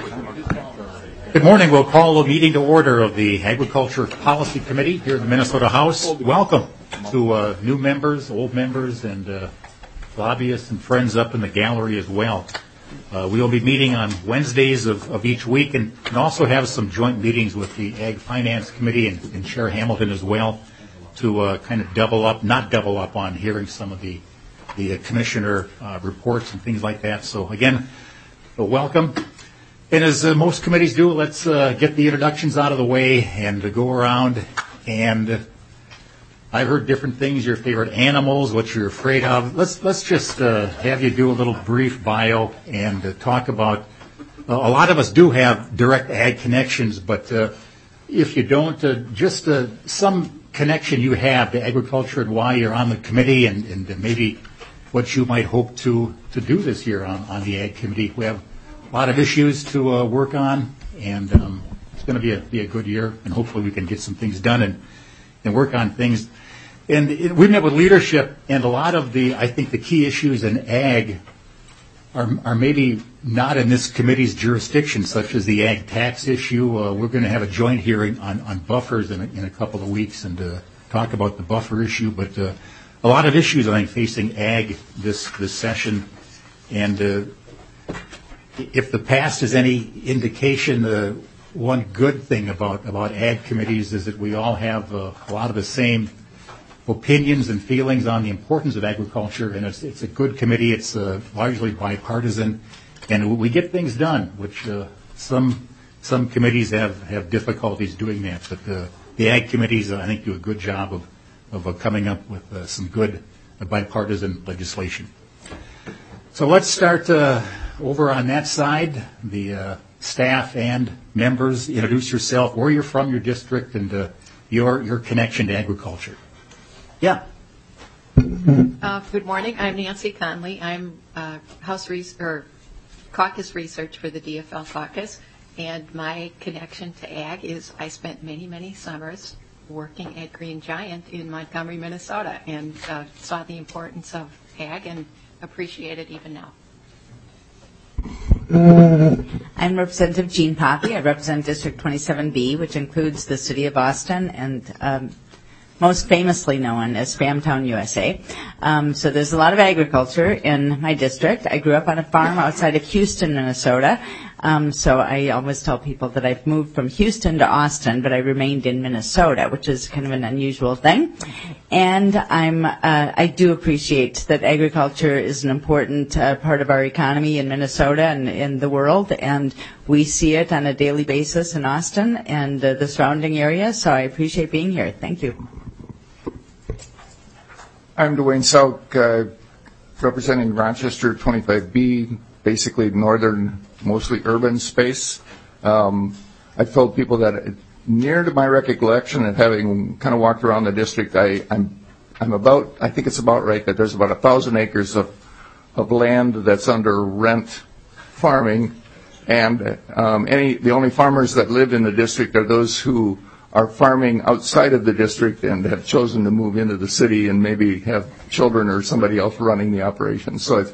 Good morning. We'll call a meeting to order of the Agriculture Policy Committee here in the Minnesota House. Welcome to new members, old members, and lobbyists and friends up in the gallery as well. We will be meeting on Wednesdays of each week and also have some joint meetings with the Ag Finance Committee and Chair Hamilton as well to kind of not double up on hearing some of the commissioner reports and things like that. So again, welcome. And as most committees do, let's get the introductions out of the way and go around. And I've heard different things, your favorite animals, what you're afraid of. Let's just have you do a little brief bio and talk about, a lot of us do have direct ag connections, but if you don't, just some connection you have to agriculture and why you're on the committee and maybe what you might hope to do this year on the Ag Committee. We have a lot of issues to work on, and it's going to be a good year, and hopefully we can get some things done and work on things. And we met with leadership, and a lot of I think the key issues in ag are maybe not in this committee's jurisdiction, such as the ag tax issue. We're going to have a joint hearing on buffers in a couple of weeks and talk about the buffer issue, but a lot of issues, I think, facing ag this session. And if the past is any indication, the one good thing about ag committees is that we all have a lot of the same opinions and feelings on the importance of agriculture, and it's a good committee. It's largely bipartisan, and we get things done, which some committees have difficulties doing that. But the ag committees, I think, do a good job of coming up with some good bipartisan legislation. So let's start over on that side. The staff and members, introduce yourself, where you're from, your district, and your connection to agriculture. Yeah. Good morning. I'm Nancy Conley. I'm caucus research for the DFL caucus, and my connection to ag is I spent many summers working at Green Giant in Montgomery, Minnesota, and saw the importance of ag and appreciate it even now. I'm Representative Jean Poppy. I represent District 27B, which includes the city of Austin and most famously known as Spamtown, USA. So there's a lot of agriculture in my district. I grew up on a farm outside of Houston, Minnesota. So I always tell people that I've moved from Houston to Austin, but I remained in Minnesota, which is kind of an unusual thing. And I do appreciate that agriculture is an important part of our economy in Minnesota and in the world, and we see it on a daily basis in Austin and the surrounding area. So I appreciate being here. Thank you. I'm Dwayne Sauk, representing Rochester 25B, basically northern, mostly urban space. I've told people that near to my recollection of having kind of walked around the district, I think it's about right that there's about 1,000 acres of land that's under rent farming, and the only farmers that live in the district are those who are farming outside of the district and have chosen to move into the city and maybe have children or somebody else running the operation. So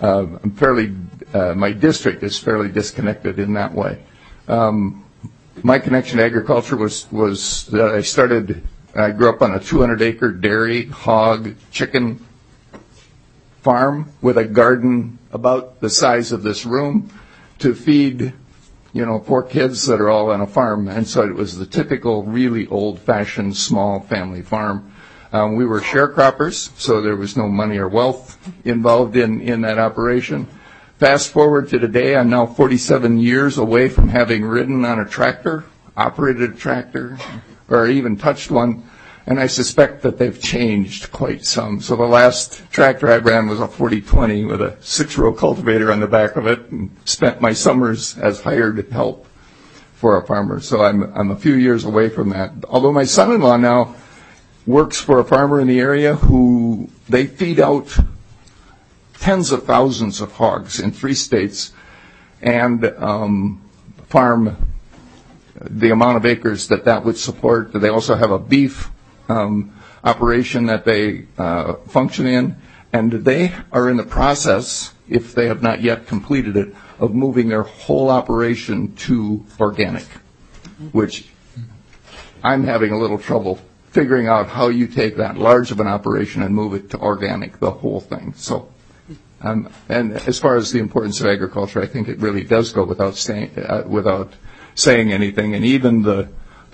my district is fairly disconnected in that way. My connection to agriculture was that I grew up on a 200-acre dairy, hog, chicken farm with a garden about the size of this room to feed 4 kids that are all on a farm. And so it was the typical, really old-fashioned, small family farm. We were sharecroppers, so there was no money or wealth involved in that operation. Fast forward to today, I'm now 47 years away from having ridden on a tractor, operated a tractor, or even touched one, and I suspect that they've changed quite some. So the last tractor I ran was a 4020 with a 6-row cultivator on the back of it, and spent my summers as hired help for a farmer. So I'm a few years away from that. Although my son-in-law now works for a farmer in the area who they feed out tens of thousands of hogs in 3 states and farm the amount of acres that would support. They also have a beef operation that they function in, and they are in the process, if they have not yet completed it, of moving their whole operation to organic, which I'm having a little trouble figuring out how you take that large of an operation and move it to organic, the whole thing. So, and as far as the importance of agriculture, I think it really does go without saying anything. And even the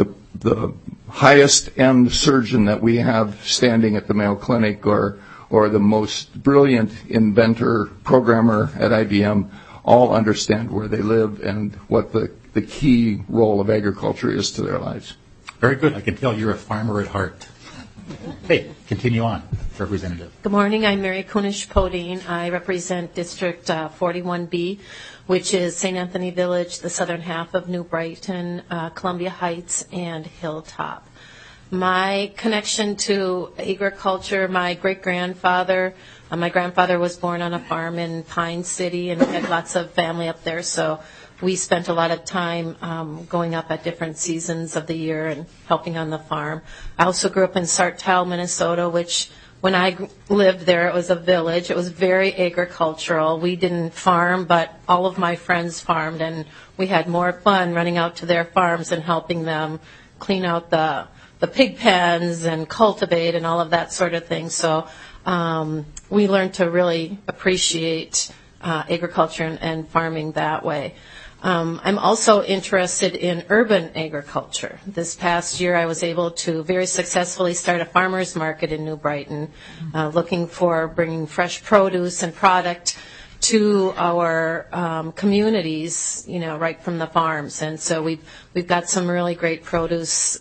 highest end surgeon that we have standing at the Mayo Clinic, or the most brilliant inventor, programmer at IBM, all understand where they live and what the key role of agriculture is to their lives. Very good. I can tell you're a farmer at heart. Hey, continue on, Representative. Good morning. I'm Mary Kunish-Podine. I represent District 41B, which is St. Anthony Village, the southern half of New Brighton, Columbia Heights, and Hilltop. My connection to agriculture, my grandfather was born on a farm in Pine City and had lots of family up there, so we spent a lot of time going up at different seasons of the year and helping on the farm. I also grew up in Sartell, Minnesota, which when I lived there, it was a village. It was very agricultural. We didn't farm, but all of my friends farmed, and we had more fun running out to their farms and helping them clean out the pig pens and cultivate and all of that sort of thing. So we learned to really appreciate agriculture and farming that way. I'm also interested in urban agriculture. This past year, I was able to very successfully start a farmers market in New Brighton, looking for bringing fresh produce and product to our communities, right from the farms. And so we've got some really great produce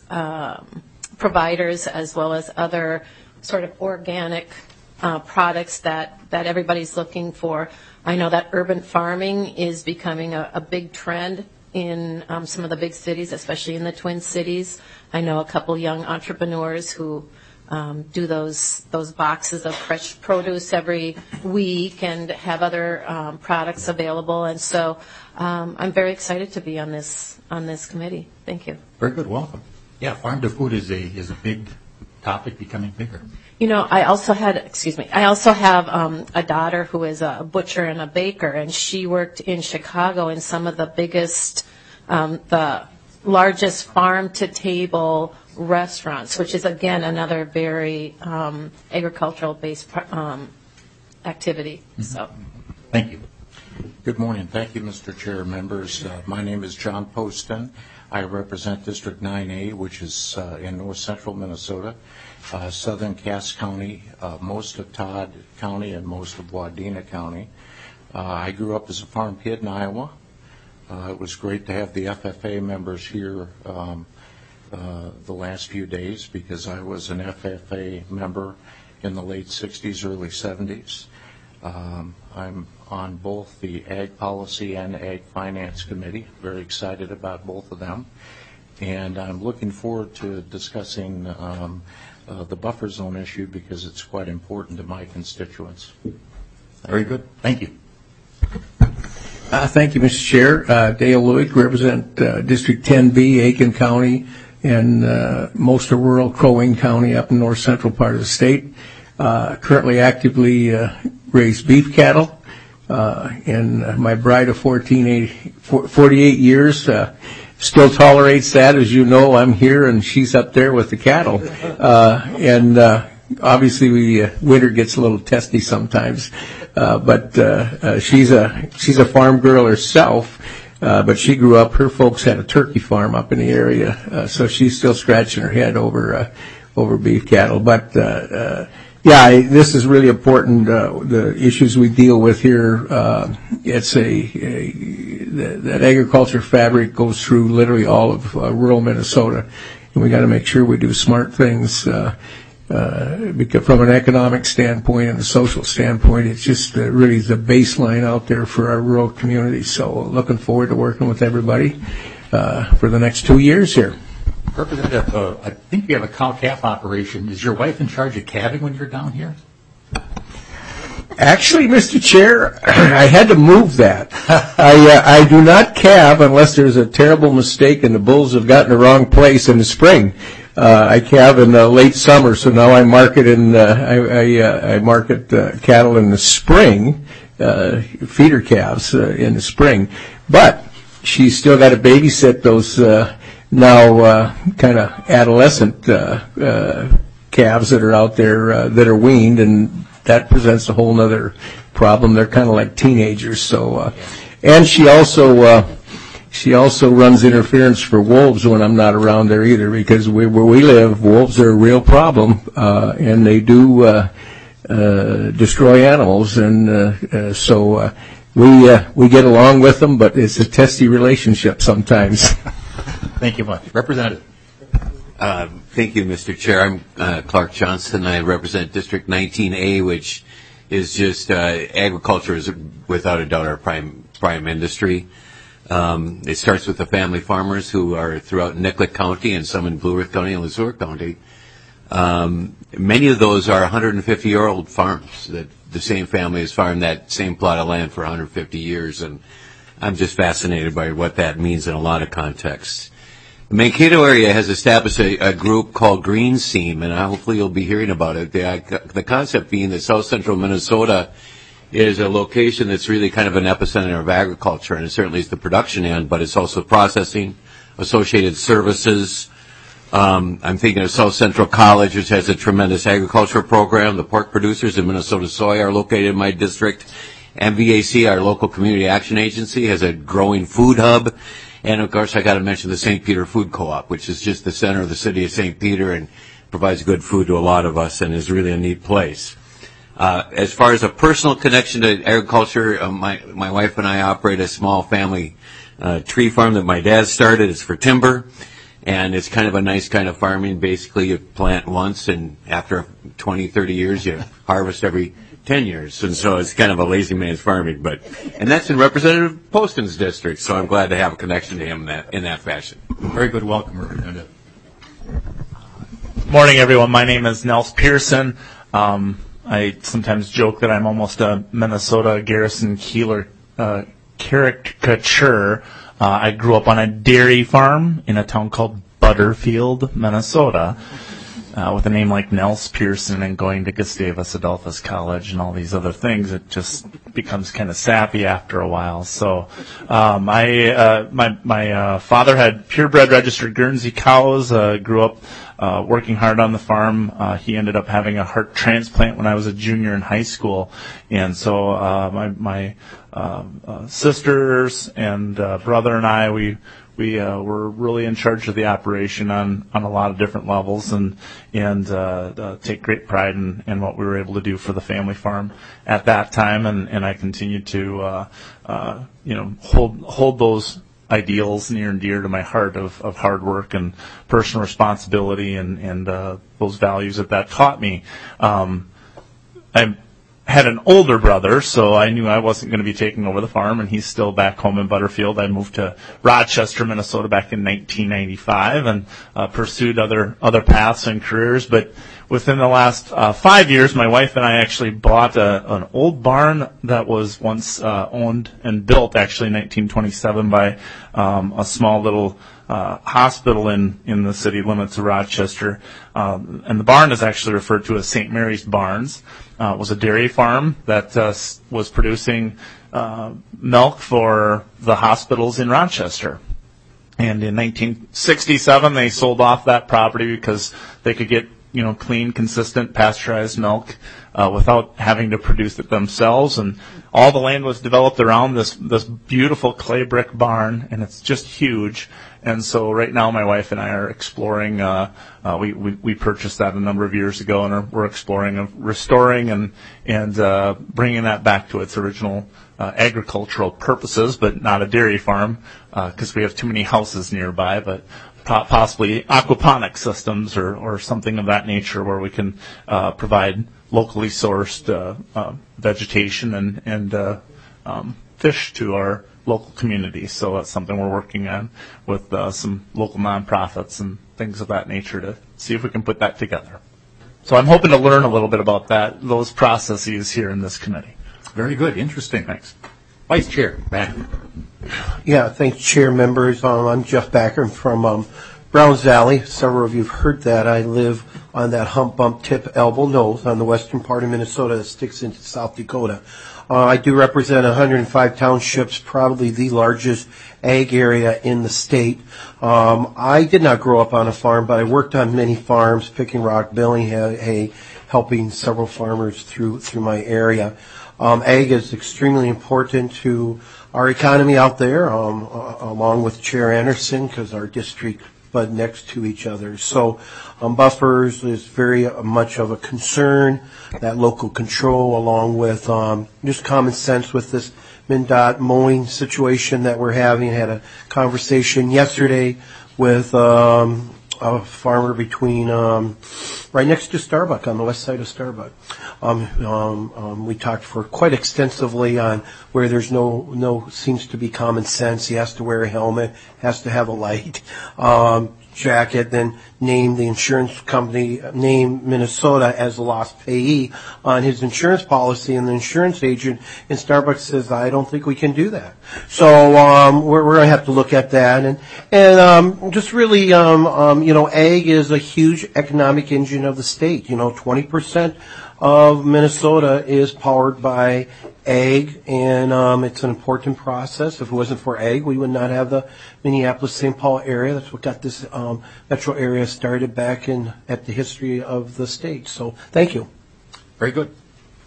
providers, as well as other sort of organic products that everybody's looking for. I know that urban farming is becoming a big trend in some of the big cities, especially in the Twin Cities. I know a couple young entrepreneurs who do those boxes of fresh produce every week and have other products available. And so I'm very excited to be on this committee. Thank you. Very good. Welcome. Yeah, farm to food is a big topic, becoming bigger. I also have a daughter who is a butcher and a baker, and she worked in Chicago in some of the biggest, the largest farm-to-table restaurants, which is, again, another very agricultural-based activity. Mm-hmm. So, thank you. Good morning. Thank you, Mr. Chair, members. My name is John Poston. I represent District 9A, which is in north central Minnesota, southern Cass County, most of Todd County, and most of Wadena County. I grew up as a farm kid in Iowa. It was great to have the FFA members here the last few days, because I was an FFA member in the late 60s, early 70s. I'm on both the Ag Policy and Ag Finance Committee. Very excited about both of them. And I'm looking forward to discussing the buffer zone issue, because it's quite important to my constituents. Very good. Thank you. Thank you, Mr. Chair. Dale Lewick, represent District 10B, Aiken County, and most of rural Crow Wing County up in north central part of the state. Currently actively raise beef cattle, and my bride of 48 years still tolerates that. As you know, I'm here and she's up there with the cattle, and obviously winter gets a little testy sometimes, but she's a farm girl herself. But she grew up, her folks had a turkey farm up in the area, so she's still scratching her head over beef cattle. But this is really important. The issues we deal with here, it's that agriculture fabric goes through literally all of rural Minnesota, and we got to make sure we do smart things. Because from an economic standpoint and a social standpoint, it's just really the baseline out there for our rural communities. So looking forward to working with everybody for the next 2 years here. Representative, I think you have a cow-calf operation. Is your wife in charge of calving when you're down here? Actually, Mr. Chair, I had to move that. I do not calve unless there's a terrible mistake and the bulls have gotten the wrong place in the spring. I calve in the late summer, so now I market cattle in the spring, feeder calves in the spring. But she's still got to babysit those now kind of adolescent calves that are out there that are weaned, and that presents a whole other problem. They're kind of like teenagers. So, and she also runs interference for wolves when I'm not around there either, because where we live, wolves are a real problem, and they do destroy animals, and so we get along with them, but it's a testy relationship sometimes. Thank you much. Representative. Thank you, Mr. Chair. I'm Clark Johnston. I represent District 19A, which is just agriculture is without a doubt our prime industry. It starts with the family farmers who are throughout Nicollet County and some in Blue Earth County and Le County. Many of those are 150-year-old farms that the same family has farmed that same plot of land for 150 years, and I'm just fascinated by what that means in a lot of contexts. The Mankato area has established a group called Green Seam, and hopefully you'll be hearing about it. The concept being that south central Minnesota is a location that's really kind of an epicenter of agriculture, and it certainly is the production end, but it's also processing, associated services. I'm thinking of South Central College, which has a tremendous agricultural program. The pork producers in Minnesota Soy are located in my district. MVAC, our local community action agency, has a growing food hub. And, of course, I got to mention the St. Peter Food Co-op, which is just the center of the city of St. Peter and provides good food to a lot of us and is really a neat place. As far as a personal connection to agriculture, my wife and I operate a small family tree farm that my dad started. It's for timber, and it's kind of a nice kind of farming. Basically, you plant once, and after 20, 30 years, you harvest every 10 years, and so it's kind of a lazy man's farming, and that's in Representative Poston's district, so I'm glad to have a connection to him in that fashion. Very good welcome, Representative. Morning, everyone. My name is Nels Pearson. I sometimes joke that I'm almost a Minnesota Garrison Keillor caricature. I grew up on a dairy farm in a town called Butterfield, Minnesota. With a name like Nels Pearson and going to Gustavus Adolphus College and all these other things, it just becomes kind of sappy after a while. So, my father had purebred registered Guernsey cows. Grew up working hard on the farm. He ended up having a heart transplant when I was a junior in high school, and so my sisters and brother and I we were really in charge of the operation on a lot of different levels, and take great pride in what we were able to do for the family farm at that time, and I continue to hold those ideals near and dear to my heart of hard work and personal responsibility and those values that taught me. I had an older brother, so I knew I wasn't going to be taking over the farm, and he's still back home in Butterfield. I moved to Rochester, Minnesota back in 1995 and pursued other paths and careers. But within the last 5 years, my wife and I actually bought an old barn that was once owned and built, actually in 1927, by a small little hospital in the city limits of Rochester. And the barn is actually referred to as St. Mary's Barns. It was a dairy farm that was producing milk for the hospitals in Rochester. And in 1967, they sold off that property because they could get clean, consistent, pasteurized milk without having to produce it themselves. And all the land was developed around this beautiful clay brick barn, and it's just huge. And so right now my wife and I are exploring, we purchased that a number of years ago, and we're exploring restoring and bringing that back to its original agricultural purposes, but not a dairy farm because we have too many houses nearby, but possibly aquaponic systems or something of that nature where we can provide locally sourced vegetation and fish to our local communities. So that's something we're working on with some local nonprofits and things of that nature to see if we can put that together. So I'm hoping to learn a little bit about those processes here in this committee. Very good. Interesting. Thanks. Vice Chair Backer. Yeah, thanks, Chair, members. I'm Jeff Backer from Browns Valley. Several of you have heard that. I live on that hump, bump, tip, elbow, nose on the western part of Minnesota that sticks into South Dakota. I do represent 105 townships, probably the largest ag area in the state. I did not grow up on a farm, but I worked on many farms, picking rock, baling hay, helping several farmers through my area. Ag is extremely important to our economy out there, along with Chair Anderson, because our district bud next to each other. So buffers is very much of a concern, that local control, along with just common sense with this MnDOT mowing situation that we're having. I had a conversation yesterday with a farmer between right next to Starbuck, on the west side of Starbuck. We talked for quite extensively on where there's no seems to be common sense. He has to wear a helmet, has to have a light jacket, then name the insurance company, name Minnesota as a lost payee on his insurance policy, and the insurance agent in Starbucks says, I don't think we can do that. So we're going to have to look at that, and just really, ag is a huge economic engine of the state. 20% of Minnesota is powered by ag, and it's an important process. If it wasn't for ag, we would not have the Minneapolis-St. Paul area. That's what got this metro area started back at the history of the state. So thank you. Very good.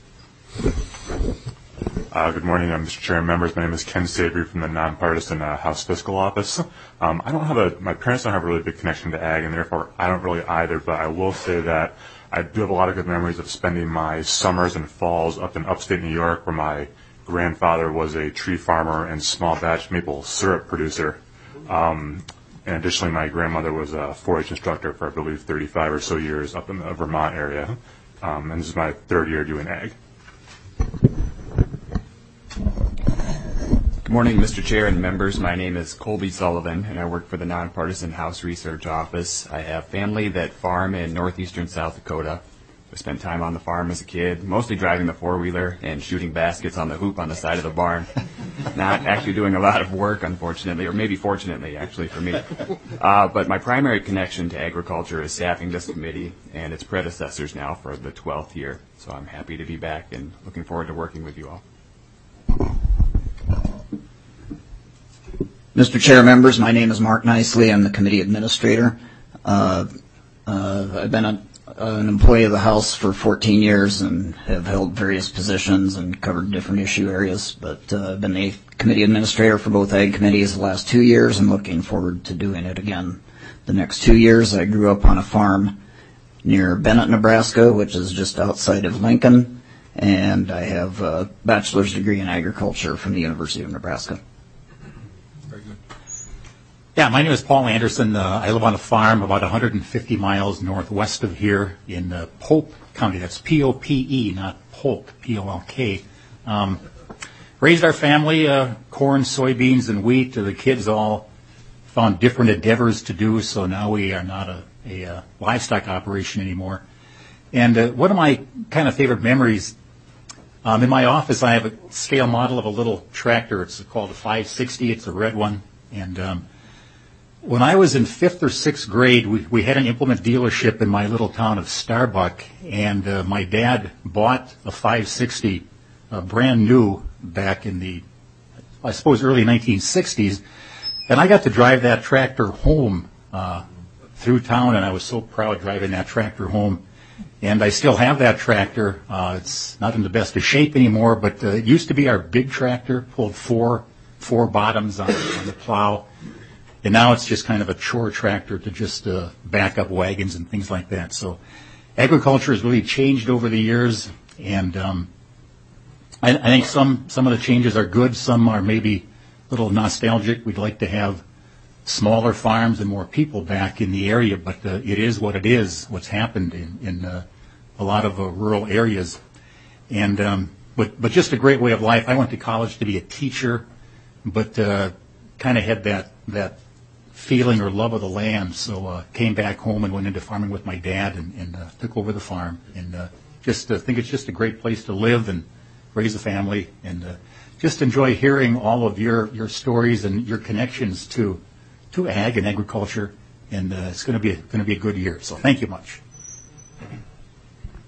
Good morning, Mr. Chair and members. My name is Ken Savory from the nonpartisan House Fiscal Office. My parents don't have a really big connection to ag, and therefore I don't really either, but I will say that I do have a lot of good memories of spending my summers and falls up in upstate New York, where my grandfather was a tree farmer and small batch maple syrup producer. And additionally, my grandmother was a 4-H instructor for, I believe, 35 or so years up in the Vermont area. And this is my third year doing ag. Good morning, Mr. Chair and members. My name is Colby Sullivan, and I work for the Nonpartisan House Research Office. I have family that farm in northeastern South Dakota. I spent time on the farm as a kid, mostly driving the four-wheeler and shooting baskets on the hoop on the side of the barn. Not actually doing a lot of work, unfortunately, or maybe fortunately, actually, for me. But my primary connection to agriculture is staffing this committee and its predecessors now for the 12th year. So I'm happy to be back and looking forward to working with you all. Mr. Chair, members, my name is Mark Nicely. I'm the committee administrator. I've been an employee of the House for 14 years and have held various positions and covered different issue areas, but I've been the committee administrator for both ag committees the last 2 years and looking forward to doing it again the next 2 years. I grew up on a farm near Bennett, Nebraska, which is just outside of Lincoln, and I have a bachelor's degree in agriculture from the University of Nebraska. Yeah, my name is Paul Anderson. I live on a farm about 150 miles northwest of here in Polk County. That's P-O-P-E, not Polk, P-O-L-K. Raised our family, corn, soybeans, and wheat. The kids all found different endeavors to do, so now we are not a livestock operation anymore. And one of my kind of favorite memories, in my office I have a scale model of a little tractor. It's called a 560. It's a red one. And when I was in 5th or 6th grade, we had an implement dealership in my little town of Starbuck, and my dad bought a 560 brand new back in the, I suppose, early 1960s, and I got to drive that tractor home through town, and I was so proud driving that tractor home. And I still have that tractor. It's not in the best of shape anymore, but it used to be our big tractor, pulled four bottoms on the plow. And now it's just kind of a chore tractor to just back up wagons and things like that. So agriculture has really changed over the years, and I think some of the changes are good. Some are maybe a little nostalgic. We'd like to have smaller farms and more people back in the area, but it is what it is, what's happened in a lot of rural areas. And but just a great way of life. I went to college to be a teacher, but kind of had that feeling or love of the land, so came back home and went into farming with my dad and took over the farm, and just think it's just a great place to live and raise a family, and just enjoy hearing all of your stories and your connections to ag and agriculture, and it's going to be a good year. So thank you much.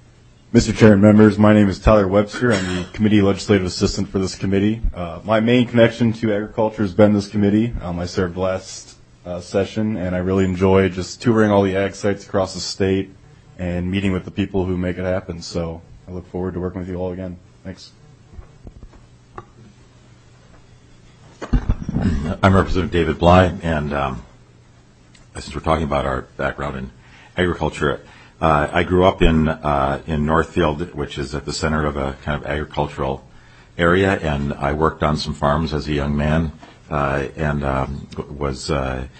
Mr. Chair and members, my name is Tyler Webster. I'm the committee legislative assistant for this committee. My main connection to agriculture has been this committee. I served last session, and I really enjoyed just touring all the ag sites across the state and meeting with the people who make it happen. So I look forward to working with you all again. Thanks. I'm Representative David Bly, and since we're talking about our background in agriculture, I grew up in Northfield, which is at the center of a kind of agricultural area, and I worked on some farms as a young man, and was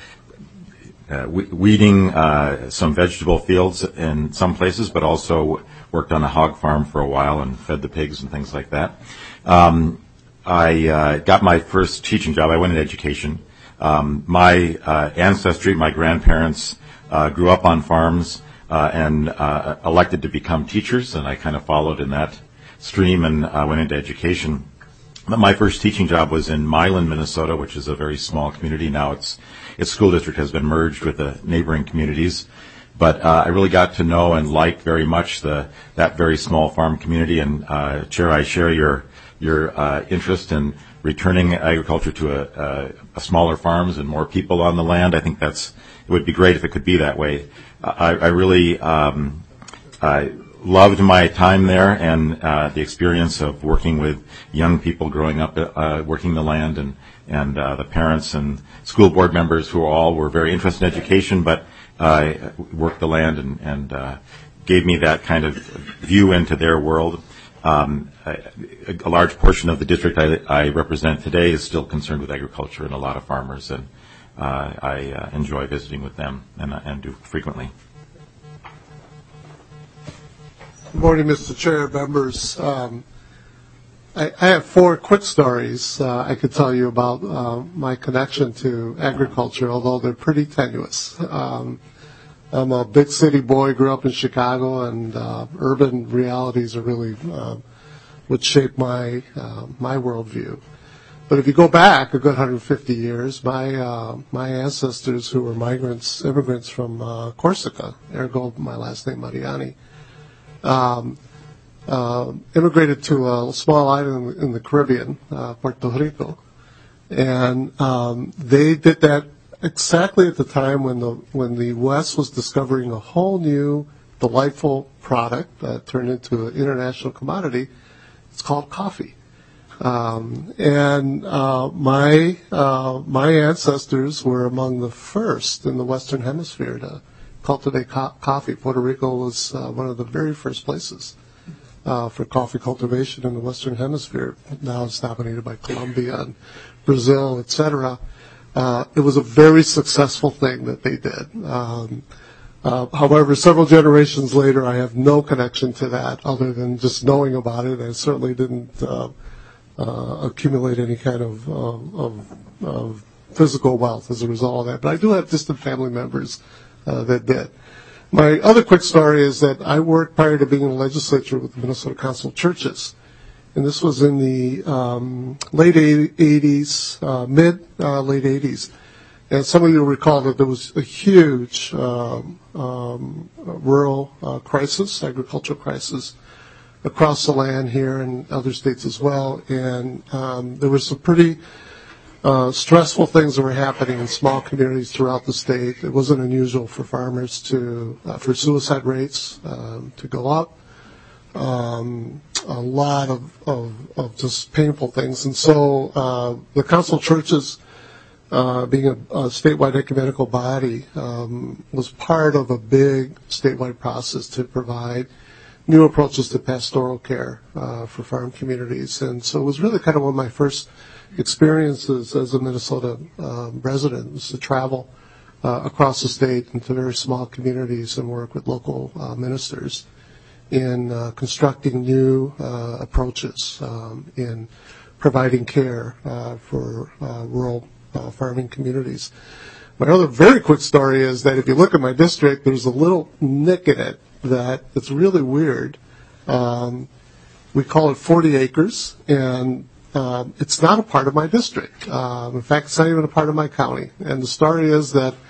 weeding some vegetable fields in some places, but also worked on a hog farm for a while and fed the pigs and things like that. I got my first teaching job. I went into education. My ancestry, my grandparents grew up on farms and elected to become teachers, and I kind of followed in that stream and went into education. My first teaching job was in Milan, Minnesota, which is a very small community. Now its school district has been merged with the neighboring communities. But I really got to know and like very much that very small farm community. And Chair, I share your interest in returning agriculture to a smaller farms and more people on the land. I think it would be great if it could be that way. I really loved my time there and the experience of working with young people growing up, working the land, and the parents and school board members who all were very interested in education, but worked the land and gave me that kind of view into their world. A large portion of the district I represent today is still concerned with agriculture, and a lot of farmers, and I enjoy visiting with them and do frequently. Good morning, Mr. Chair, members. I have 4 quick stories I could tell you about my connection to agriculture, although they're pretty tenuous. I'm a big city boy, grew up in Chicago, and urban realities are really would shape my worldview. But if you go back a good 150 years, my ancestors, who were immigrants from Corsica, ergo my last name Mariani, immigrated to a small island in the Caribbean, Puerto Rico, and they did that exactly at the time when the West was discovering a whole new, delightful product that turned into an international commodity. It's called coffee. And my ancestors were among the first in the Western Hemisphere to cultivate coffee. Puerto Rico was one of the very first places for coffee cultivation in the Western Hemisphere. Now it's dominated by Colombia and Brazil, etc. It was a very successful thing that they did. However, several generations later, I have no connection to that other than just knowing about it. I certainly didn't accumulate any kind of physical wealth as a result of that. But I do have distant family members that did. My other quick story is that I worked prior to being in the legislature with the Minnesota Council of Churches. And this was in the late 80s, late 80s. And some of you will recall that there was a huge rural crisis, agricultural crisis, across the land here and other states as well. And there were some pretty stressful things that were happening in small communities throughout the state. It wasn't unusual for farmers for suicide rates to go up. A lot of just painful things. And so the Council of Churches, being a statewide ecumenical body, was part of a big statewide process to provide new approaches to pastoral care for farm communities. And so it was really kind of one of my first experiences as a Minnesota resident, was to travel across the state into very small communities and work with local ministers in constructing new approaches in providing care for rural farming communities. My other very quick story is that if you look at my district, there's a little nick in it that it's really weird. We call it 40 acres, and it's not a part of my district. In fact, it's not even a part of my county. And the story is that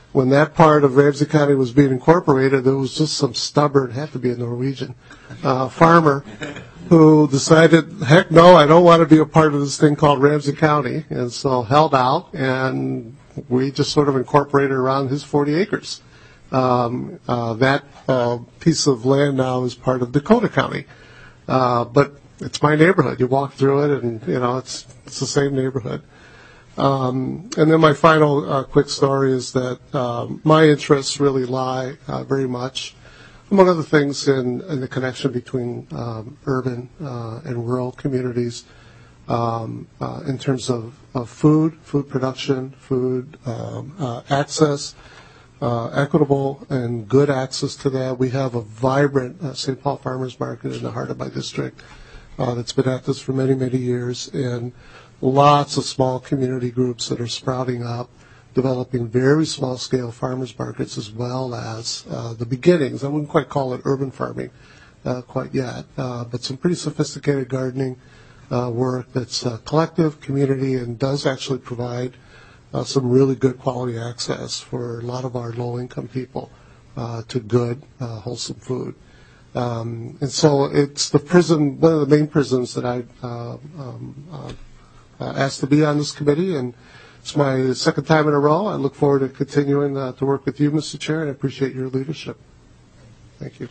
when that part of Ramsey County was being incorporated, there was just some stubborn, had to be a Norwegian, farmer who decided, heck no, I don't want to be a part of this thing called Ramsey County, and so held out, and we just sort of incorporated around his 40 acres. That piece of land now is part of Dakota County. But it's my neighborhood. You walk through it, and, it's the same neighborhood. And then my final quick story is that my interests really lie very much, among other things, in the connection between urban and rural communities in terms of food production, food access, equitable and good access to that. We have a vibrant St. Paul Farmers Market in the heart of my district that's been at this for many, many years, and lots of small community groups that are sprouting up, developing very small-scale farmers markets, as well as the beginnings. I wouldn't quite call it urban farming quite yet, but some pretty sophisticated gardening work that's collective, community, and does actually provide some really good quality access for a lot of our low-income people to good, wholesome food. And so it's the prison, one of the main prisons that I asked to be on this committee, and it's my second time in a row. I look forward to continuing to work with you, Mr. Chair, and I appreciate your leadership. Thank you.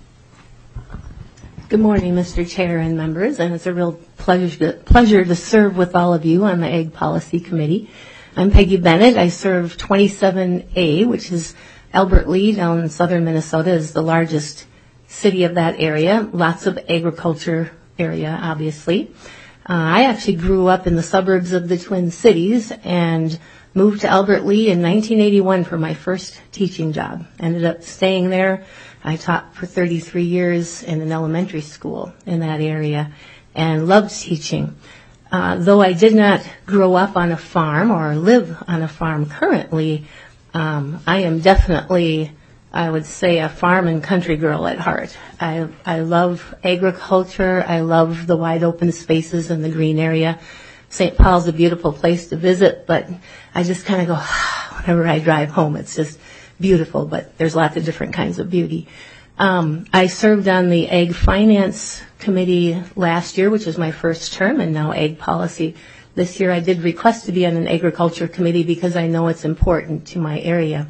Good morning, Mr. Chair and members, and it's a real pleasure to serve with all of you on the Ag Policy Committee. I'm Peggy Bennett. I serve 27A, which is Albert Lea down in southern Minnesota, is the largest city of that area. Lots of agriculture area, obviously. I actually grew up in the suburbs of the Twin Cities and moved to Albert Lea in 1981 for my first teaching job. Ended up staying there. I taught for 33 years in an elementary school in that area and loved teaching. Though I did not grow up on a farm or live on a farm currently, I am definitely, I would say, a farm and country girl at heart. I love agriculture. I love the wide open spaces in the green area. St. Paul's a beautiful place to visit, but I just kind of go, whenever I drive home, it's just beautiful, but there's lots of different kinds of beauty. I served on the Ag Finance Committee last year, which was my first term, and now Ag Policy. This year I did request to be on an Agriculture Committee because I know it's important to my area.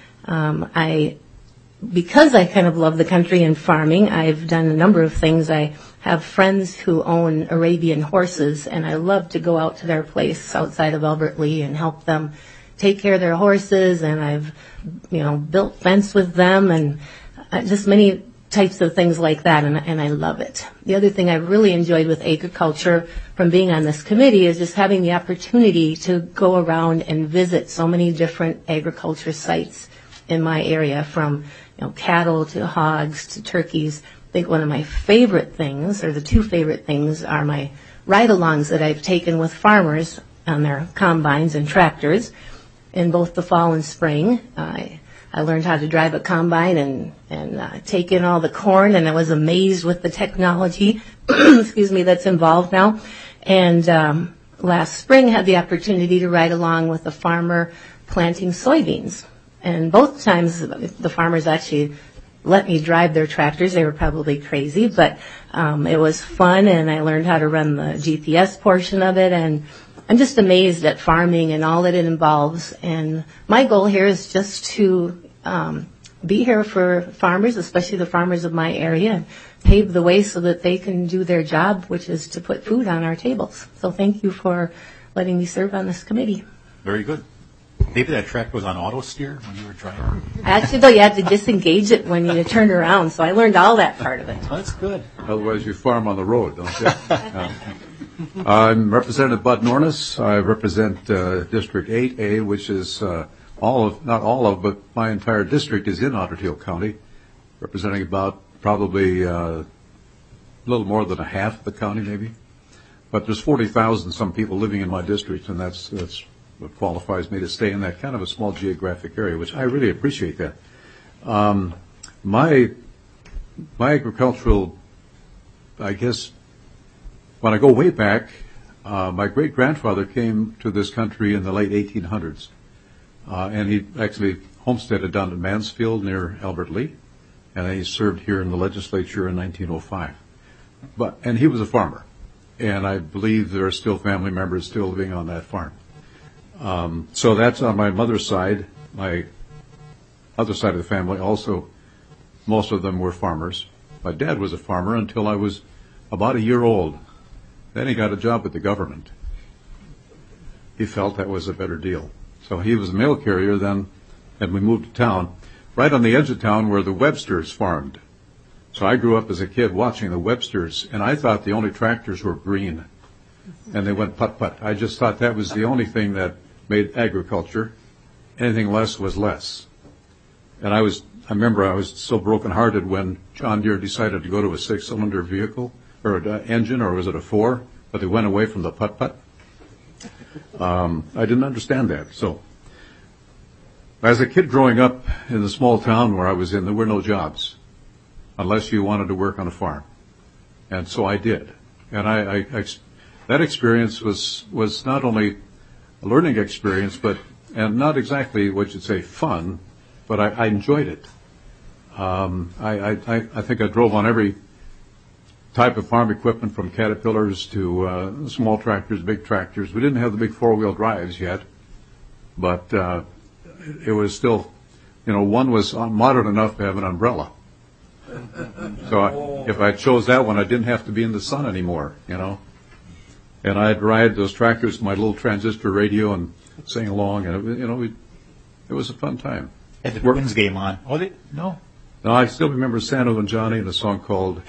Because I kind of love the country and farming, I've done a number of things. I have friends who own Arabian horses, and I love to go out to their place outside of Albert Lea and help them take care of their horses, and I've, built fence with them, and just many types of things like that, and I love it. The other thing I've really enjoyed with agriculture from being on this committee is just having the opportunity to go around and visit so many different agriculture sites in my area, from cattle to hogs to turkeys. I think one of my favorite things, or the two favorite things, are my ride-alongs that I've taken with farmers on their combines and tractors in both the fall and spring. I learned how to drive a combine and take in all the corn, and I was amazed with the technology that's involved now. And last spring had the opportunity to ride along with a farmer planting soybeans. And both times the farmers actually let me drive their tractors. They were probably crazy, but it was fun, and I learned how to run the GPS portion of it, and I'm just amazed at farming and all that it involves. And my goal here is just to be here for farmers, especially the farmers of my area, and pave the way so that they can do their job, which is to put food on our tables. So thank you for letting me serve on this committee. Very good. Maybe that tractor was on auto steer when you were driving. Actually, though, you had to disengage it when you turned around, so I learned all that part of it. Oh, that's good. Otherwise, you farm on the road, don't you? I'm Representative Bud Nornis. I represent District 8A, which is not all of, but my entire district is in Otter Tail County, representing about probably a little more than a half of the county, maybe. But there's 40,000 some people living in my district, and that's what qualifies me to stay in that kind of a small geographic area, which I really appreciate that. My agricultural, I guess, when I go way back, my great-grandfather came to this country in the late 1800s, and he actually homesteaded down in Mansfield near Albert Lea, and he served here in the legislature in 1905. And he was a farmer, and I believe there are still family members still living on that farm. So that's on my mother's side. My other side of the family also, most of them were farmers. My dad was a farmer until I was about a year old. Then he got a job with the government. He felt that was a better deal. So he was a mail carrier then, and we moved to town, right on the edge of town where the Websters farmed. So I grew up as a kid watching the Websters, and I thought the only tractors were green, and they went putt-putt. I just thought that was the only thing that made agriculture. Anything less was less. And I remember I was so brokenhearted when John Deere decided to go to a 6-cylinder vehicle, or an engine, or was it a 4, but they went away from the putt-putt. I didn't understand that. So as a kid growing up in the small town where I was in, there were no jobs unless you wanted to work on a farm. And so I did. And that experience was not only a learning experience, and not exactly what you'd say fun, but I enjoyed it. I think I drove on every type of farm equipment, from Caterpillars to small tractors, big tractors. We didn't have the big four-wheel drives yet, but it was still, one was modern enough to have an umbrella. So if I chose that one, I didn't have to be in the sun anymore, And I'd ride those tractors with my little transistor radio and sing along, and it was a fun time. Had the Twins game on. Oh, no? No, I still remember Santa and Johnny and a song called...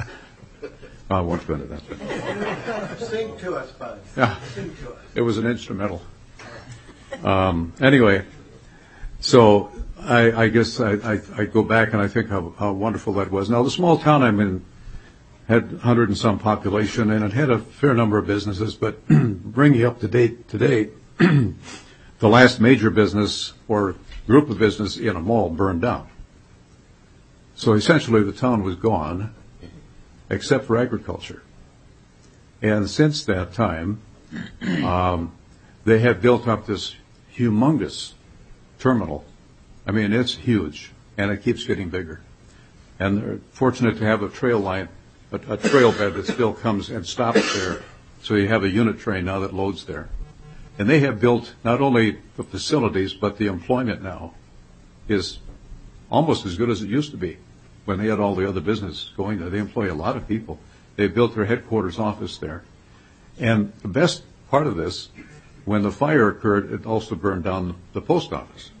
I won't go into that. Sing to us, bud. Yeah. Sing to us. It was an instrumental. Anyway, so I guess I go back and I think how wonderful that was. Now, the small town I'm in had 100 and some population, and it had a fair number of businesses, but bringing up to date today, the last major business or group of business in a mall burned down. So essentially the town was gone, except for agriculture. And since that time, they have built up this humongous terminal. I mean, it's huge, and it keeps getting bigger. And they're fortunate to have a trail line, a trail bed that still comes and stops there. So you have a unit train now that loads there. And they have built not only the facilities, but the employment now is almost as good as it used to be when they had all the other business going there. They employ a lot of people. They built their headquarters office there. And the best part of this, when the fire occurred, it also burned down the post office.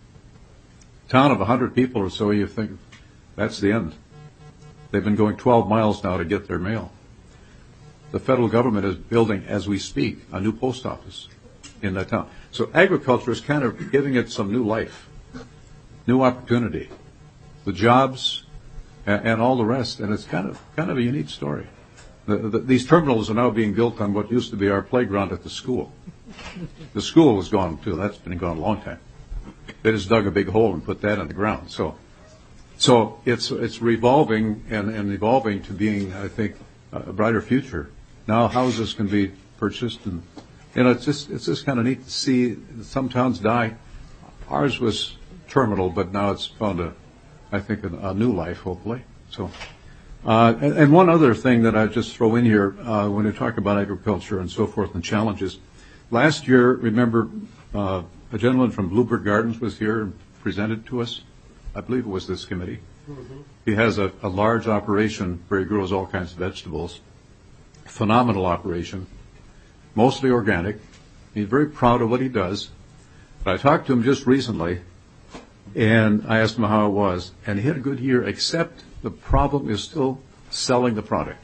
Town of 100 people or so, you think that's the end. They've been going 12 miles now to get their mail. The federal government is building, as we speak, a new post office in that town. So agriculture is kind of giving it some new life, new opportunity, the jobs and all the rest, and it's kind of a unique story. These terminals are now being built on what used to be our playground at the school. The school was gone too. That's been gone a long time. They just dug a big hole and put that in the ground. So it's revolving and evolving to being, I think, a brighter future. Now houses can be purchased, and it's just kind of neat to see some towns die. Ours was terminal, but now it's found I think a new life, hopefully. So, and one other thing that I just throw in here when we talk about agriculture and so forth and challenges. Last year, remember, a gentleman from Bluebird Gardens was here and presented to us. I believe it was this committee. Mm-hmm. He has a large operation where he grows all kinds of vegetables. Phenomenal operation, mostly organic. He's very proud of what he does. But I talked to him just recently, and I asked him how it was, and he had a good year, except the problem is still selling the product.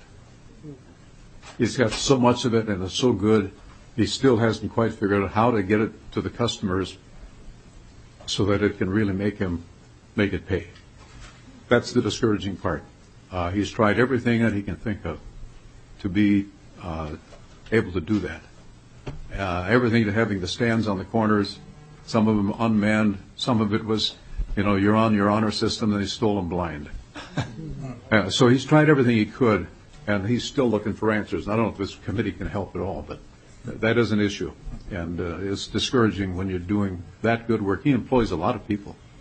He's got so much of it, and it's so good, he still hasn't quite figured out how to get it to the customers so that it can really make it pay. That's the discouraging part. He's tried everything that he can think of to be able to do that. Everything to having the stands on the corners, some of them unmanned, some of it was, you're on your honor system, and they stole them blind. So he's tried everything he could, and he's still looking for answers. I don't know if this committee can help at all, but that is an issue. And it's discouraging when you're doing that good work. He employs a lot of people.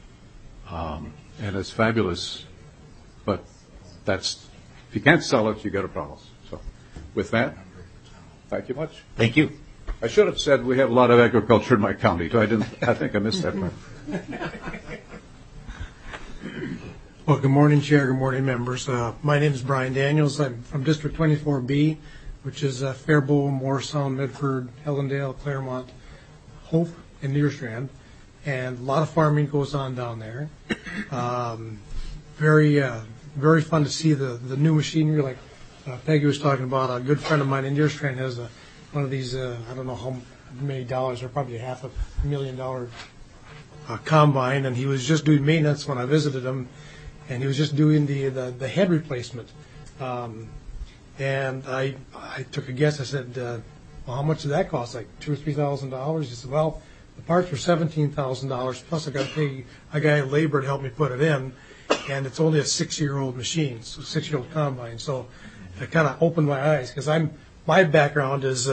And it's fabulous, but if you can't sell it, you got a problem. So with that, thank you much. Thank you. I should have said we have a lot of agriculture in my county. I think I missed that part. Well, good morning, Chair. Good morning, members. My name is Brian Daniels. I'm from District 24B, which is Faribault, Morristown, Medford, Ellendale, Claremont, Hope, and Nerstrand. And a lot of farming goes on down there. Very fun to see the new machinery, like Peggy was talking about. A good friend of mine in Nerstrand has one of these, I don't know how many dollars, or probably $500,000 combine, and he was just doing maintenance when I visited him, and he was just doing the head replacement. And I took a guess. I said, well, how much did that cost? Like $2,000 or $3,000? He said, well, the parts were $17,000, plus I got to pay a guy in labor to help me put it in, and it's only a 6-year-old machine, so 6-year-old combine. So it kind of opened my eyes, because my background is,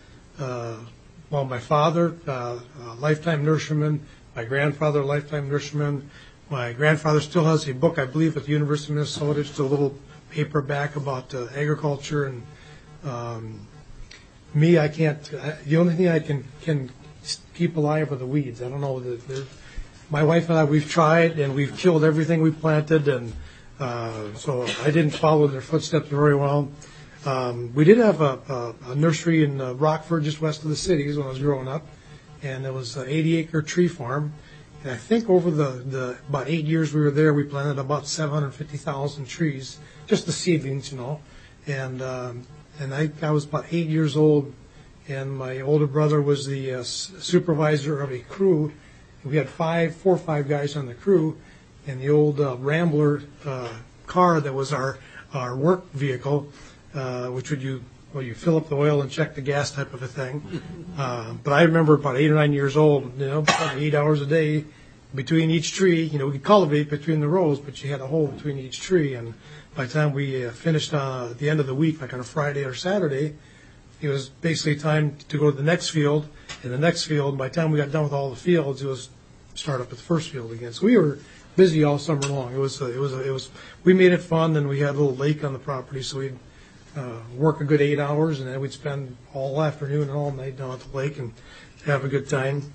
my father, lifetime nurseryman, my grandfather, lifetime nurseryman. My grandfather still has a book, I believe, at the University of Minnesota, just a little paperback about agriculture. And me, I can't. The only thing I can keep alive are the weeds. I don't know. My wife and I, we've tried, and we've killed everything we planted, and so I didn't follow their footsteps very well. We did have a nursery in Rockford, just west of the cities, when I was growing up, and it was an 80-acre tree farm. And I think over the about 8 years we were there, we planted about 750,000 trees, just the seedlings, And I was about 8 years old, and my older brother was the supervisor of a crew. We had 4 or 5 guys on the crew, and the old Rambler car that was our work vehicle, which you fill up the oil and check the gas type of a thing. But I remember about 8 or 9 years old, probably 8 hours a day between each tree. We could cultivate between the rows, but you had a hole between each tree. And by the time we finished at the end of the week, like on a Friday or Saturday, it was basically time to go to the next field. And the next field, by the time we got done with all the fields, it was start up at the first field again. So we were busy all summer long. We made it fun, and we had a little lake on the property, so we'd work a good 8 hours, and then we'd spend all afternoon and all night down at the lake and have a good time.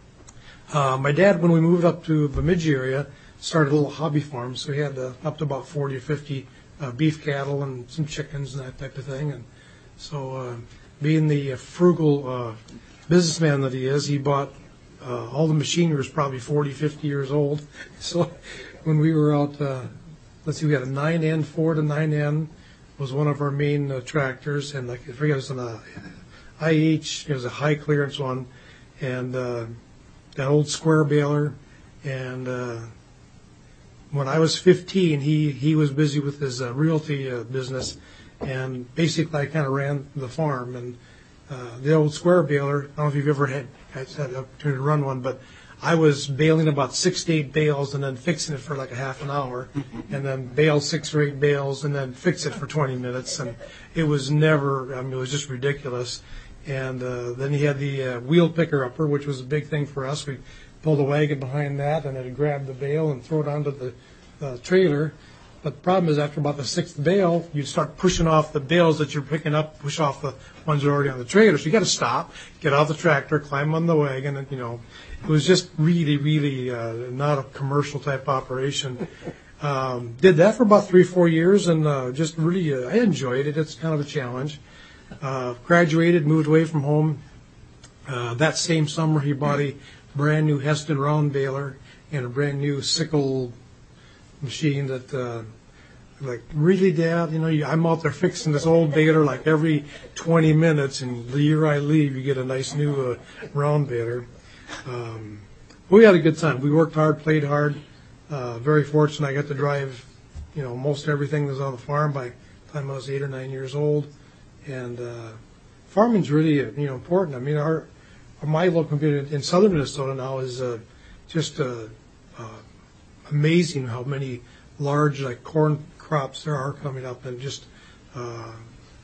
My dad, when we moved up to the Bemidji area, started a little hobby farm, so he had up to about 40 or 50 beef cattle and some chickens and that type of thing. And so being the frugal businessman that he is, he bought all the machinery was probably 40, 50 years old. So when we were out, we had a 9N, Ford 9N was one of our main tractors, and I forget, it was an IH, it was a high clearance one, and that old square baler. And when I was 15, he was busy with his realty business, and basically I kind of ran the farm. And the old square baler, I don't know if you've ever had the opportunity to run one, but I was baling about 6 to 8 bales and then fixing it for like a half an hour, and then bale 6 or 8 bales and then fix it for 20 minutes. And it was it was just ridiculous. And then he had the wheel picker upper, which was a big thing for us. We pulled a wagon behind that, and then grab the bale and throw it onto the trailer. But the problem is, after about the 6th bale, you start pushing off the bales that you're picking up, push off the ones that are already on the trailer. So you got to stop, get out the tractor, climb on the wagon, and it was just really, really not a commercial type operation. Did that for about 3 or 4 years, and just really, I enjoyed it. It's kind of a challenge. Graduated, moved away from home. That same summer, he bought a brand new Heston round baler and a brand new sickle machine that, really, Dad, I'm out there fixing this old baler like every 20 minutes, and the year I leave, you get a nice new round baler. We had a good time. We worked hard, played hard. Very fortunate. I got to drive, most everything that was on the farm by the time I was 8 or 9 years old. And farming's really, important. I mean, my local community in southern Minnesota now is just amazing how many large corn crops there are coming up, and just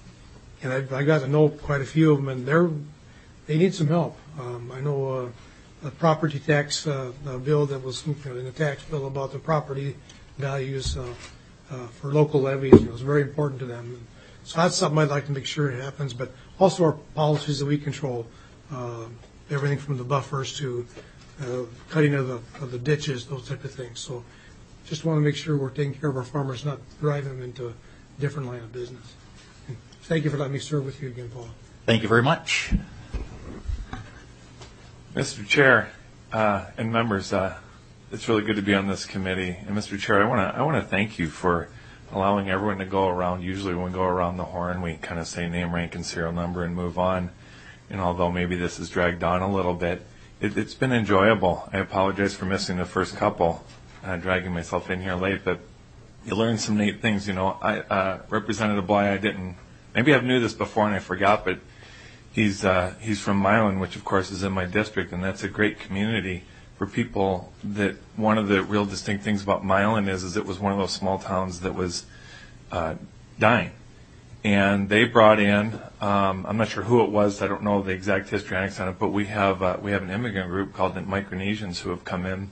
and I got to know quite a few of them, and they need some help. I know property tax bill that was in the tax bill about the property values for local levies. It was very important to them. So that's something I'd like to make sure it happens, but also our policies that we control, everything from the buffers to cutting of the ditches, those type of things. So just want to make sure we're taking care of our farmers, not driving them into a different line of business. And thank you for letting me serve with you again, Paul. Thank you very much. Mr. Chair and members, it's really good to be on this committee. And Mr. Chair, I want to thank you for allowing everyone to go around. Usually when we go around the horn, we kind of say name, rank, and serial number and move on. And although maybe this has dragged on a little bit, it's been enjoyable. I apologize for missing the first couple, dragging myself in here late, but you learn some neat things. You know, Representative Bly, maybe I knew this before and I forgot, but he's from Milan, which of course is in my district, and that's a great community for people. That one of the real distinct things about Milan is it was one of those small towns that was dying. And they brought in, I'm not sure who it was, I don't know the exact histrionics on it, but we have an immigrant group called the Micronesians who have come in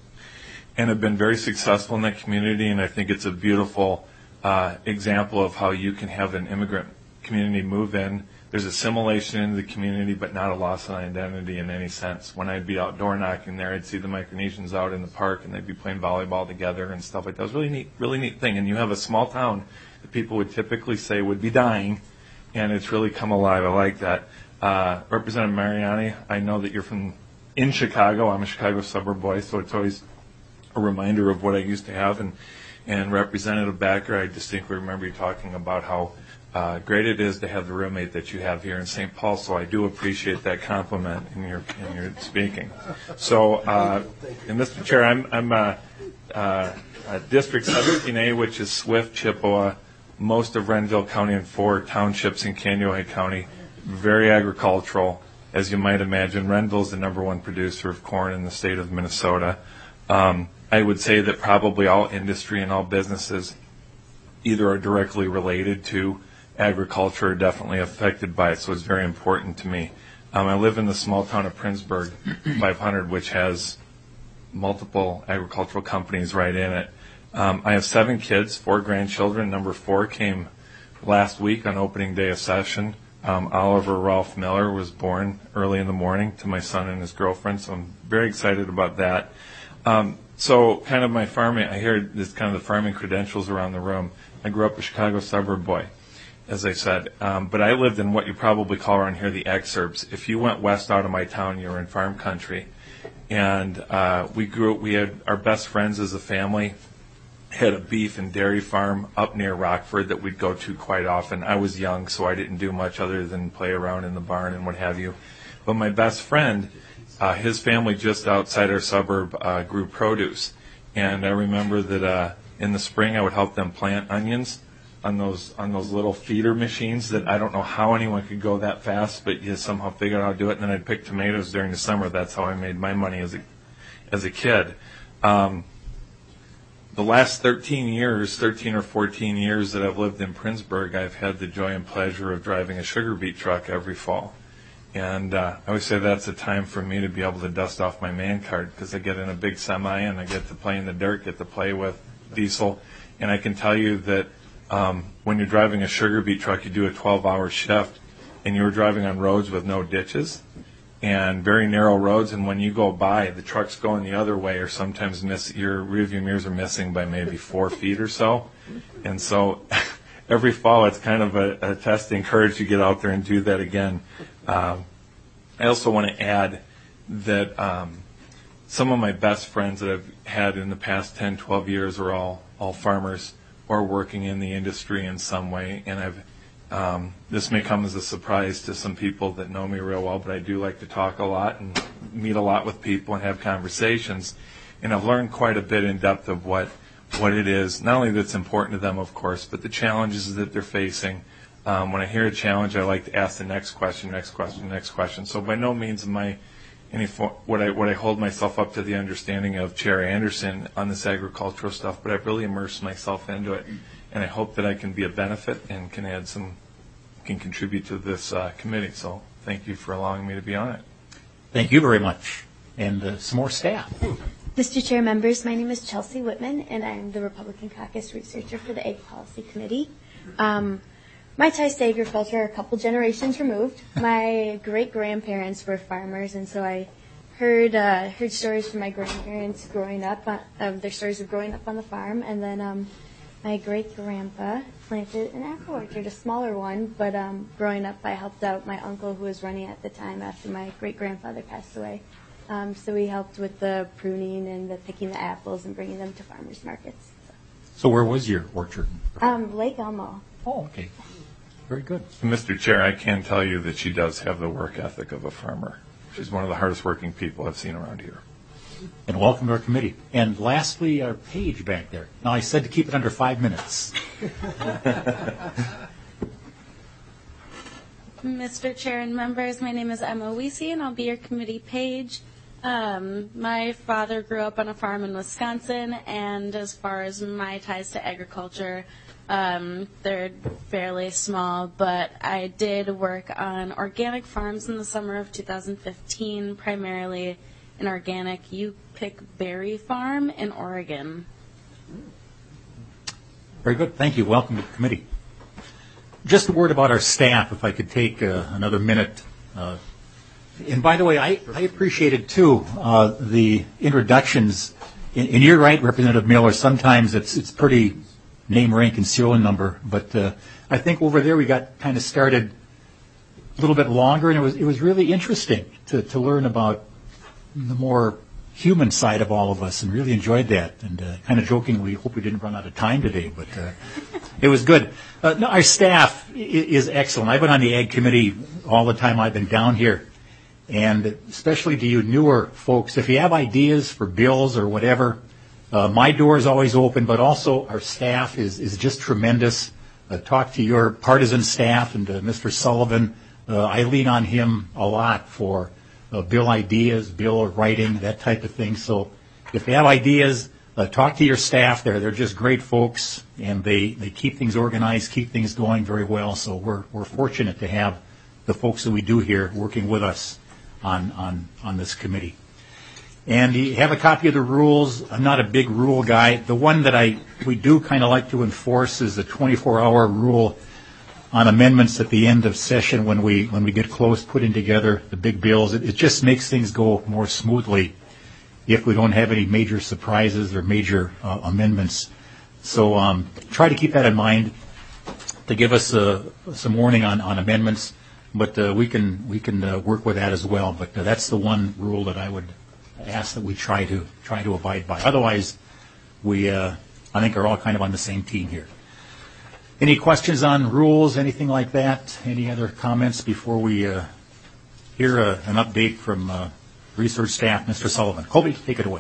and have been very successful in that community, and I think it's a beautiful example of how you can have an immigrant community move in. There's assimilation into the community, but not a loss of identity in any sense. When I'd be out door knocking there, I'd see the Micronesians out in the park, and they'd be playing volleyball together and stuff like that. It was really neat thing. And you have a small town that people would typically say would be dying, and it's really come alive. I like that. Representative Mariani, I know that you're in Chicago. I'm a Chicago suburb boy, so it's always a reminder of what I used to have. And Representative Backer, I distinctly remember you talking about how great it is to have the roommate that you have here in St. Paul, so I do appreciate that compliment in your speaking. So, and Mr. Chair, I'm District 17A, which is Swift, Chippewa, most of Renville County, and 4 townships in Kaneohe County, very agricultural. As you might imagine, Renville is the #1 producer of corn in the state of Minnesota. I would say that probably all industry and all businesses either are directly related to agriculture or definitely affected by it, so it's very important to me. I live in the small town of Princeburg, 500, which has multiple agricultural companies right in it. I have 7 kids, 4 grandchildren. Number 4 came last week on opening day of session. Oliver Ralph Miller was born early in the morning to my son and his girlfriend, so I'm very excited about that. So kind of my farming, I hear this kind of the farming credentials around the room. I grew up a Chicago suburb boy, as I said, but I lived in what you probably call around here the exurbs. If you went west out of my town, you were in farm country. And we had our best friends as a family, had a beef and dairy farm up near Rockford that we'd go to quite often. I was young, so I didn't do much other than play around in the barn and what have you. But my best friend, his family just outside our suburb grew produce. And I remember that in the spring I would help them plant onions on those little feeder machines that I don't know how anyone could go that fast, but you somehow figured out how to do it. And then I'd pick tomatoes during the summer. That's how I made my money as a kid. The last 13 or 14 years that I've lived in Princeburg, I've had the joy and pleasure of driving a sugar beet truck every fall. And I always say that's a time for me to be able to dust off my man card, because I get in a big semi and I get to play in the dirt, get to play with diesel. And I can tell you that when you're driving a sugar beet truck, you do a 12-hour shift, and you're driving on roads with no ditches and very narrow roads, and when you go by, the truck's going the other way, or sometimes your rearview mirrors are missing by maybe 4 feet or so. And so every fall, it's kind of a test to encourage you to get out there and do that again. I also want to add that some of my best friends that I've had in the past 10, 12 years are all farmers or working in the industry in some way, and this may come as a surprise to some people that know me real well, but I do like to talk a lot and meet a lot with people and have conversations, and I've learned quite a bit in depth of what it is, not only that's important to them, of course, but the challenges that they're facing. When I hear a challenge, I like to ask the next question. So by no means am I would I hold myself up to the understanding of Chair Anderson on this agricultural stuff, but I've really immersed myself into it, and I hope that I can be a benefit and can contribute to this committee. So thank you for allowing me to be on it. Thank you very much. and some more staff. Mr. Chair, members, my name is Chelsea Whitman, and I'm the Republican Caucus researcher for the Ag Policy Committee. My ties to agriculture are a couple generations removed. My great-grandparents were farmers, and so I heard stories from my grandparents growing up, their stories of growing up on the farm, and then my great-grandpa planted an apple orchard, a smaller one, but growing up I helped out my uncle who was running at the time after my great-grandfather passed away. So we helped with the pruning and the picking the apples and bringing them to farmers markets. So where was your orchard? Lake Elmo. Oh, okay. Very good. Mr. Chair, I can tell you that she does have the work ethic of a farmer. She's one of the hardest working people I've seen around here. And welcome to our committee. And lastly, our Paige back there. Now, I said to keep it under 5 minutes. Mr. Chair and members, my name is Emma Wiese, and I'll be your committee page. My father grew up on a farm in Wisconsin, and as far as my ties to agriculture, they're fairly small, but I did work on organic farms in the summer of 2015, primarily an organic U-Pick berry farm in Oregon. Very good. Thank you. Welcome to the committee. Just a word about our staff, if I could take another minute. And by the way, I appreciated, too, the introductions. And you're right, Representative Miller, sometimes it's pretty name, rank, and serial number. But I think over there we got kind of started a little bit longer, and it was really interesting to learn about the more human side of all of us, and really enjoyed that. And kind of jokingly, hope we didn't run out of time today, but it was good. No, our staff is excellent. I've been on the Ag Committee all the time I've been down here. And especially to you newer folks, if you have ideas for bills or whatever, my door is always open, but also our staff is just tremendous. Talk to your partisan staff and Mr. Sullivan. I lean on him a lot for bill ideas, bill writing, that type of thing. So if you have ideas, talk to your staff. They're just great folks, and they keep things organized, keep things going very well. So we're fortunate to have the folks that we do here working with us on this committee. And you have a copy of the rules. I'm not a big rule guy. The one that we do kind of like to enforce is the 24-hour rule on amendments at the end of session when we get close putting together the big bills. It just makes things go more smoothly if we don't have any major surprises or major amendments. So try to keep that in mind to give us some warning on amendments. But we can work with that as well. But that's the one rule that I would ask that we try to abide by. Otherwise, we I think are all kind of on the same team here. Any questions on rules, anything like that? Any other comments before we hear an update from research staff, Mr. Sullivan? Colby, take it away.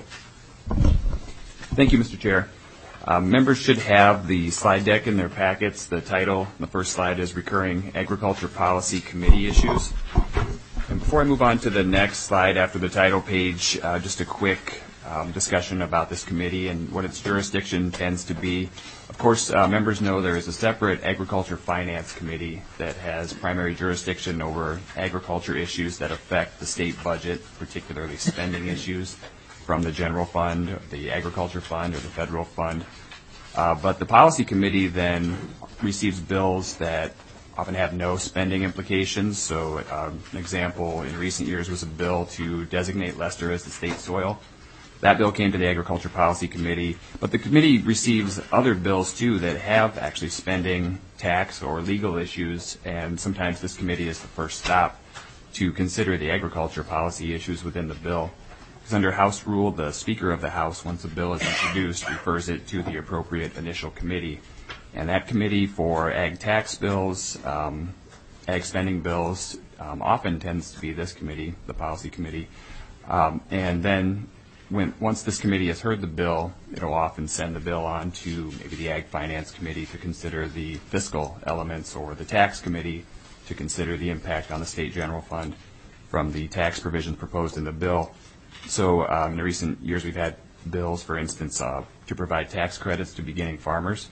Thank you, Mr. Chair. Members should have the slide deck in their packets. The title, the first slide, is Recurring Agriculture Policy Committee Issues. And before I move on to the next slide after the title page, just a quick discussion about this committee and what its jurisdiction tends to be. Of course, members know there is a separate Agriculture Finance Committee that has primary jurisdiction over agriculture issues that affect the state budget, particularly spending issues from the general fund, the agriculture fund, or the federal fund. But the policy committee then receives bills that often have no spending implications. So an example in recent years was a bill to designate Lester as the state soil. That bill came to the Agriculture Policy Committee, but the committee receives other bills too that have actually spending, tax, or legal issues, and sometimes this committee is the first stop to consider the agriculture policy issues within the bill. Because under House rule, the Speaker of the House, once a bill is introduced, refers it to the appropriate initial committee. And that committee for ag tax bills, ag spending bills, often tends to be this committee, the policy committee. And then once this committee has heard the bill, it'll often send the bill on to maybe the Ag Finance Committee to consider the fiscal elements, or the Tax Committee to consider the impact on the State General Fund from the tax provisions proposed in the bill. So in the recent years we've had bills, for instance, to provide tax credits to beginning farmers.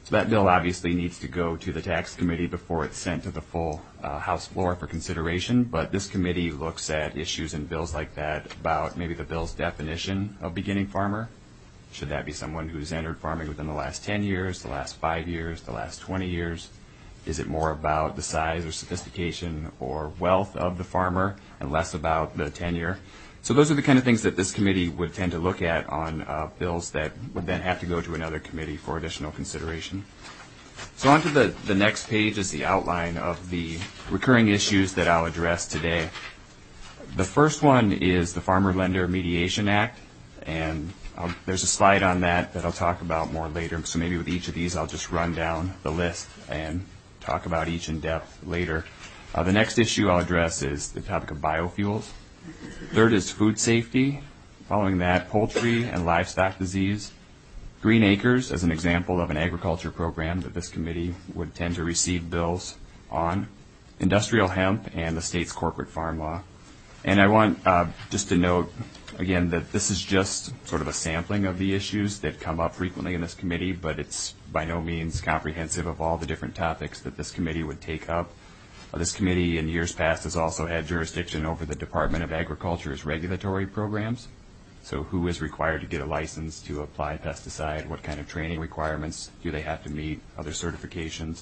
So that bill obviously needs to go to the tax committee before it's sent to the full House floor for consideration, but this committee looks at issues in bills like that about maybe the bill's definition of beginning farmer. Should that be someone who's entered farming within the last 10 years, the last 5 years, the last 20 years? Is it more about the size or sophistication or wealth of the farmer and less about the tenure? So those are the kind of things that this committee would tend to look at on bills that would then have to go to another committee for additional consideration. So on to the next page is the outline of the recurring issues that I'll address today. The first one is the Farmer Lender Mediation Act, and there's a slide on that I'll talk about more later. So maybe with each of these I'll just run down the list and talk about each in depth later. The next issue I'll address is the topic of biofuels. Third is food safety. Following that, poultry and livestock disease. Green acres as an example of an agriculture program that this committee would tend to receive bills on. Industrial hemp and the state's corporate farm law. And I want just to note, again, that this is just sort of a sampling of the issues that come up frequently in this committee, but it's by no means comprehensive of all the different topics that this committee would take up. This committee in years past has also had jurisdiction over the Department of Agriculture's regulatory programs. So who is required to get a license to apply pesticide? What kind of training requirements do they have to meet? Other certifications?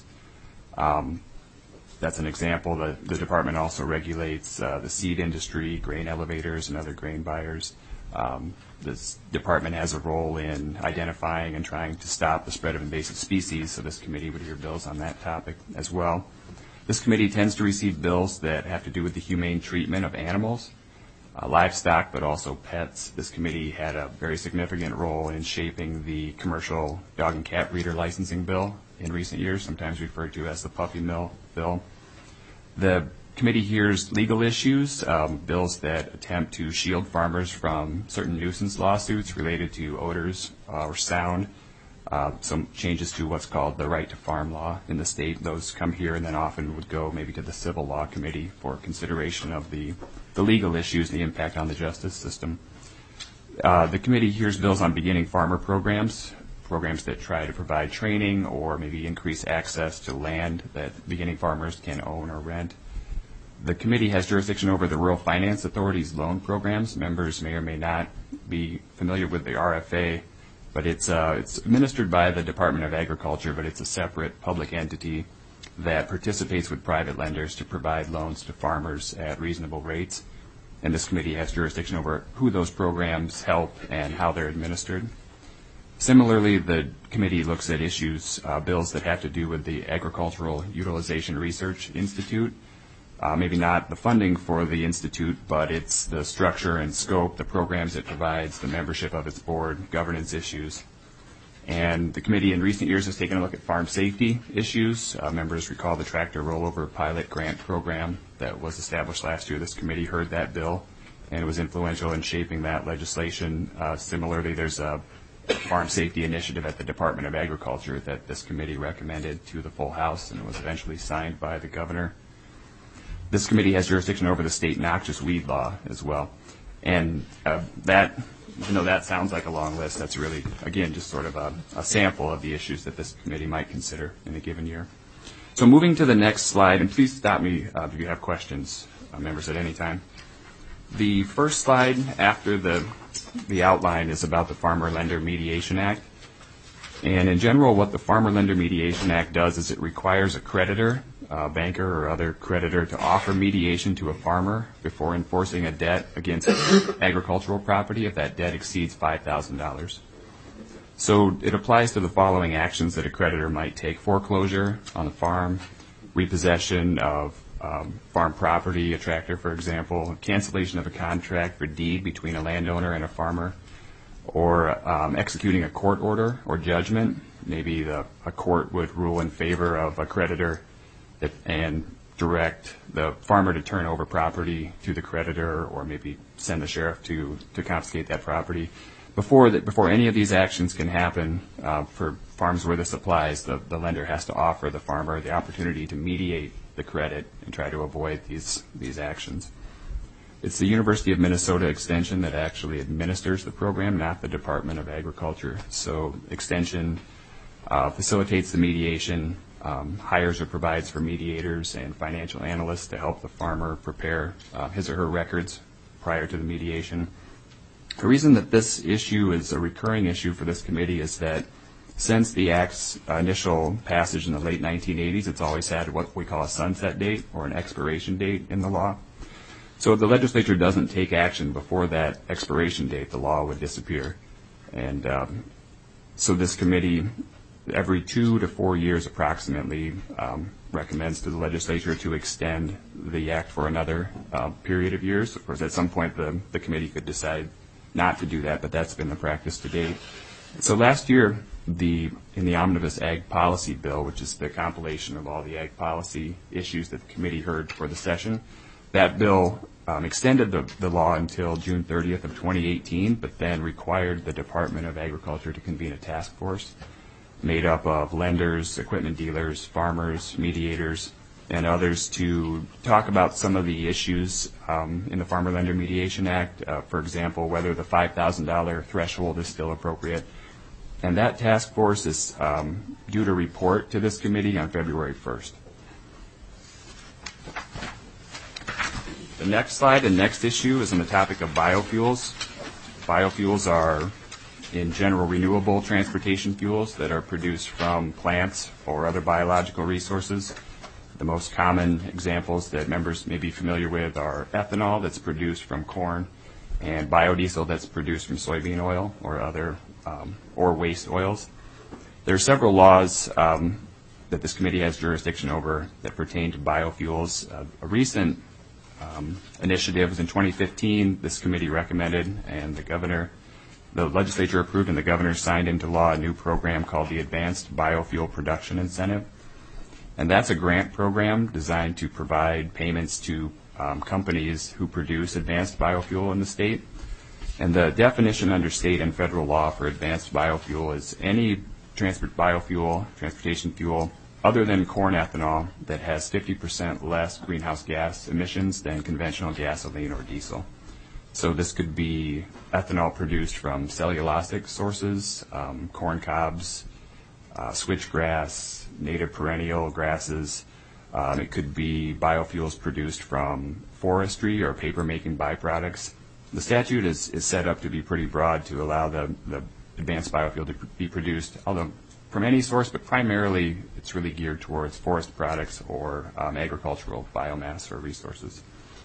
That's an example. The department also regulates the seed industry, grain elevators, and other grain buyers. This department has a role in identifying and trying to stop the spread of invasive species, so this committee would hear bills on that topic as well. This committee tends to receive bills that have to do with the humane treatment of animals, livestock, but also pets. This committee had a very significant role in shaping the commercial dog and cat breeder licensing bill in recent years, sometimes referred to as the puppy mill bill. The committee hears legal issues, bills that attempt to shield farmers from certain nuisance lawsuits related to odors or sound. Some changes to what's called the right to farm law in the state. Those come here and then often would go maybe to the civil law committee for consideration of the legal issues and the impact on the justice system. The committee hears bills on beginning farmer programs that try to provide training or maybe increase access to land that beginning farmers can own or rent. The committee has jurisdiction over the Rural Finance Authority's loan programs. Members may or may not be familiar with the RFA, but it's administered by the Department of Agriculture, but it's a separate public entity that participates with private lenders to provide loans to farmers at reasonable rates. And this committee has jurisdiction over who those programs help and how they're administered. Similarly, the committee looks at issues, bills that have to do with the Agricultural Utilization Research Institute. Maybe not the funding for the institute, but it's the structure and scope, the programs it provides, the membership of its board, governance issues. And the committee in recent years has taken a look at farm safety issues. Members recall the tractor rollover pilot grant program that was established last year. This committee heard that bill, and it was influential in shaping that legislation. Similarly, there's a farm safety initiative at the Department of Agriculture that this committee recommended to the full House, and it was eventually signed by the governor. This committee has jurisdiction over the state noxious weed law as well. And that, even though that sounds like a long list, that's really, again, just sort of a sample of the issues that this committee might consider in a given year. So moving to the next slide, and please stop me if you have questions, members, at any time. The first slide after the outline is about the Farmer Lender Mediation Act. And in general, what the Farmer Lender Mediation Act does is it requires a creditor, a banker or other creditor, to offer mediation to a farmer before enforcing a debt against agricultural property if that debt exceeds $5,000. So it applies to the following actions that a creditor might take: foreclosure on the farm, repossession of farm property, a tractor, for example, cancellation of a contract for deed between a landowner and a farmer, or executing a court order or judgment. Maybe a court would rule in favor of a creditor and direct the farmer to turn over property to the creditor, or maybe send the sheriff to confiscate that property. Before any of these actions can happen, for farms where this applies, the lender has to offer the farmer the opportunity to mediate the credit and try to avoid these actions. It's the University of Minnesota Extension that actually administers the program, not the Department of Agriculture. So Extension facilitates the mediation, hires or provides for mediators and financial analysts to help the farmer prepare his or her records prior to the mediation. The reason that this issue is a recurring issue for this committee is that since the Act's initial passage in the late 1980s, it's always had what we call a sunset date or an expiration date in the law. So if the legislature doesn't take action before that expiration date, the law would disappear. And so this committee, every 2 to 4 years approximately, recommends to the legislature to extend the Act for another period of years. Of course, at some point the committee could decide not to do that, but that's been the practice to date. So last year, in the Omnibus Ag Policy Bill, which is the compilation of all the ag policy issues that the committee heard for the session, that bill extended the law until June 30th of 2018, but then required the Department of Agriculture to convene a task force made up of lenders, equipment dealers, farmers, mediators, and others to talk about some of the issues in the Farmer Lender Mediation Act, for example, whether the $5,000 threshold is still appropriate. And that task force is due to report to this committee on February 1st. The next slide, the next issue, is on the topic of biofuels. Biofuels are, in general, renewable transportation fuels that are produced from plants or other biological resources. The most common examples that members may be familiar with are ethanol that's produced from corn and biodiesel that's produced from soybean oil or other or waste oils. There are several laws that this committee has jurisdiction over that pertain to biofuels. A recent initiative was in 2015. This committee recommended, and the legislature approved, and the governor signed into law a new program called the Advanced Biofuel Production Incentive. And that's a grant program designed to provide payments to companies who produce advanced biofuel in the state. And the definition under state and federal law for advanced biofuel is any transportation fuel, other than corn ethanol that has 50% less greenhouse gas emissions than conventional gasoline or diesel. So this could be ethanol produced from cellulosic sources, corn cobs, switchgrass, native perennial grasses. It could be biofuels produced from forestry or paper-making byproducts. The statute is set up to be pretty broad to allow the advanced biofuel to be produced, although from any source, but primarily it's really geared towards forest products or agricultural biomass or resources.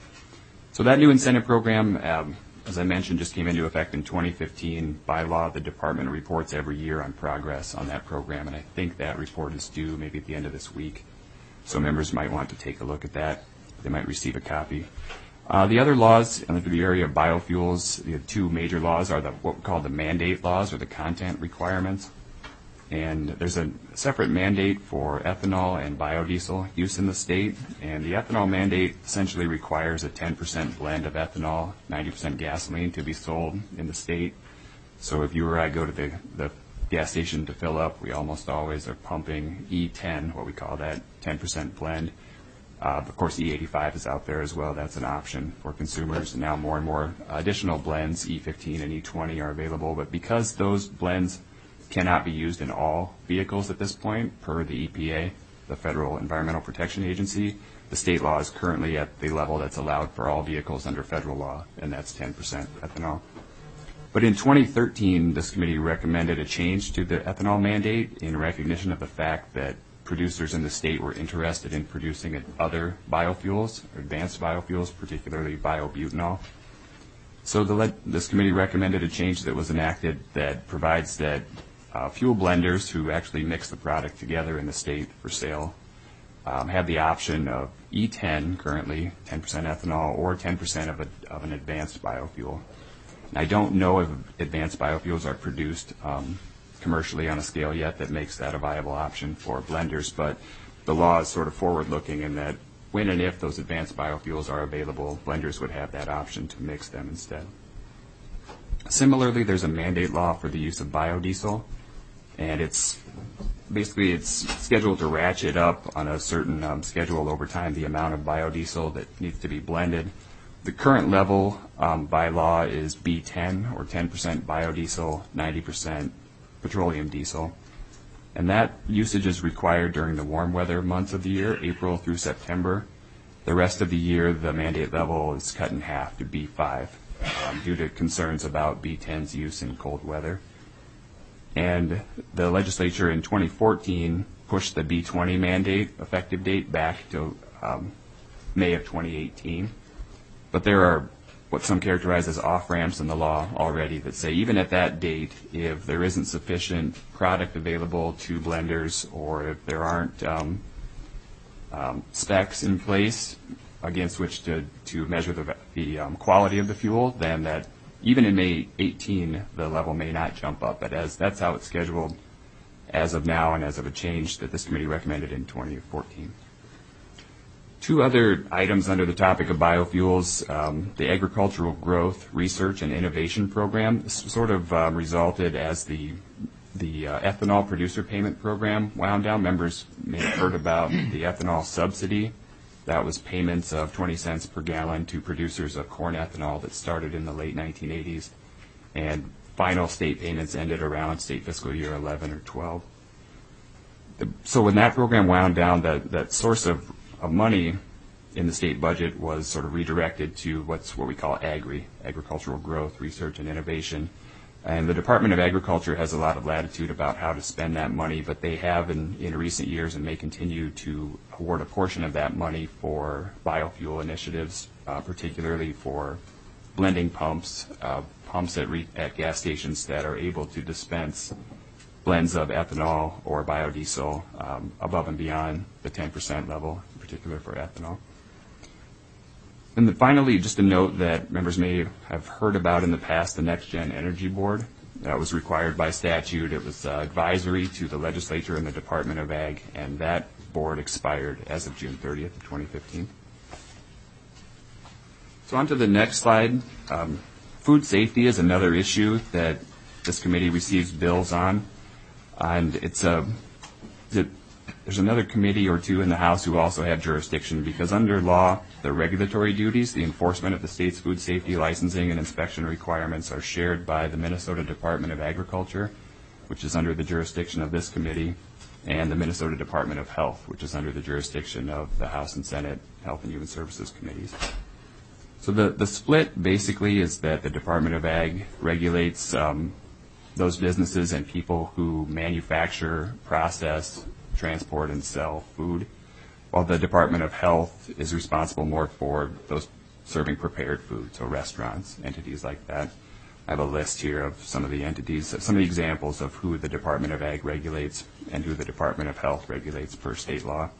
So that new incentive program, as I mentioned, just came into effect in 2015. By law, the department reports every year on progress on that program, and I think that report is due maybe at the end of this week. So members might want to take a look at that. They might receive a copy. The other laws in the area of biofuels, the two major laws are what we call the mandate laws, or the content requirements. And there's a separate mandate for ethanol and biodiesel use in the state. And the ethanol mandate essentially requires a 10% blend of ethanol, 90% gasoline to be sold in the state. So if you or I go to the gas station to fill up, we almost always are pumping E10, what we call that 10% blend. Of course, E85 is out there as well. That's an option for consumers. And now more and more additional blends, E15 and E20, are available. But because those blends cannot be used in all vehicles at this point, per the EPA, the Federal Environmental Protection Agency, the state law is currently at the level that's allowed for all vehicles under federal law, and that's 10% ethanol. But in 2013, this committee recommended a change to the ethanol mandate in recognition of the fact that producers in the state were interested in producing other biofuels, advanced biofuels, particularly biobutanol. So this committee recommended a change that was enacted that provides that fuel blenders who actually mix the product together in the state for sale have the option of E10, currently 10% ethanol, or 10% of an advanced biofuel. And I don't know if advanced biofuels are produced commercially on a scale yet that makes that a viable option for blenders, but the law is sort of forward-looking in that when and if those advanced biofuels are available, blenders would have that option to mix them instead. Similarly, there's a mandate law for the use of biodiesel, and it's scheduled to ratchet up on a certain schedule over time, the amount of biodiesel that needs to be blended. The current level by law is B10, or 10% biodiesel, 90% petroleum diesel. And that usage is required during the warm weather months of the year, April through September. The rest of the year, the mandate level is cut in half to B5 due to concerns about B10's use in cold weather. And the legislature in 2014 pushed the B20 mandate effective date back to May of 2018. But there are what some characterize as off-ramps in the law already that say even at that date, if there isn't sufficient product available to blenders or if there aren't specs in place against which to measure the quality of the fuel, then that even in May 18, the level may not jump up. But that's how it's scheduled as of now and as of a change that this committee recommended in 2014. Two other items under the topic of biofuels, the Agricultural Growth, Research, and Innovation Program sort of resulted as the ethanol producer payment program wound down. Members may have heard about the ethanol subsidy. That was payments of 20 cents per gallon to producers of corn ethanol that started in the late 1980s. And final state payments ended around state fiscal year 11 or 12. So when that program wound down, that source of money in the state budget was sort of redirected to what we call agricultural growth, research, and innovation. And the Department of Agriculture has a lot of latitude about how to spend that money, but they have in recent years and may continue to award a portion of that money for biofuel initiatives, particularly for blending pumps at gas stations that are able to dispense blends of ethanol or biodiesel above and beyond the 10% level, in particular for ethanol. And then finally, just a note that members may have heard about in the past, the Next Gen Energy Board. That was required by statute. It was advisory to the legislature and the Department of Ag, and that board expired as of June 30th of 2015. So on to the next slide. Food safety is another issue that this committee receives bills on. And there's another committee or two in the House who also have jurisdiction because under law, the regulatory duties, the enforcement of the state's food safety licensing and inspection requirements are shared by the Minnesota Department of Agriculture, which is under the jurisdiction of this committee, and the Minnesota Department of Health, which is under the jurisdiction of the House and Senate Health and Human Services committees. So the split basically is that the Department of Ag regulates those businesses and people who manufacture, process, transport, and sell food, while the Department of Health is responsible more for those serving prepared food, so restaurants, entities like that. I have a list here of some of the entities, some of the examples of who the Department of Ag regulates and who the Department of Health regulates per state law.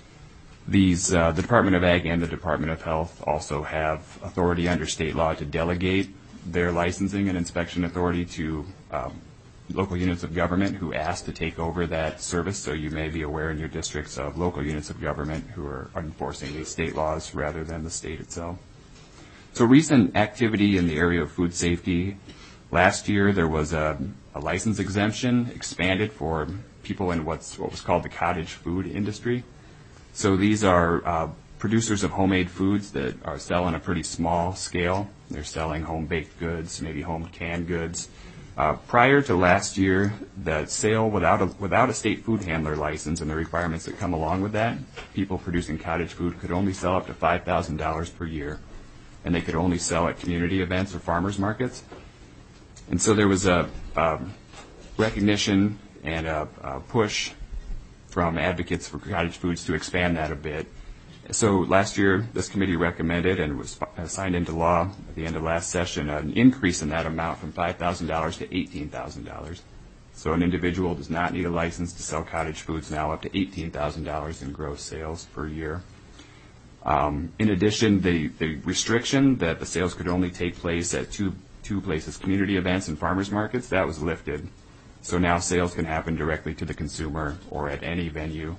The Department of Ag and the Department of Health also have authority under state law to delegate their licensing and inspection authority to local units of government who ask to take over that service. So you may be aware in your districts of local units of government who are enforcing these state laws rather than the state itself. So recent activity in the area of food safety. Last year there was a license exemption expanded for people in what was called the cottage food industry. So these are producers of homemade foods that are selling on a pretty small scale. They're selling home-baked goods, maybe home canned goods. Prior to last year, the sale without a state food handler license and the requirements that come along with that, people producing cottage food could only sell up to $5,000 per year, and they could only sell at community events or farmers markets. And so there was a recognition and a push from advocates for cottage foods to expand that a bit. So last year, this committee recommended and was signed into law at the end of last session an increase in that amount from $5,000 to $18,000. So an individual does not need a license to sell cottage foods now up to $18,000 in gross sales per year. In addition, the restriction that the sales could only take place at two places, community events and farmers markets, that was lifted. So now sales can happen directly to the consumer or at any venue.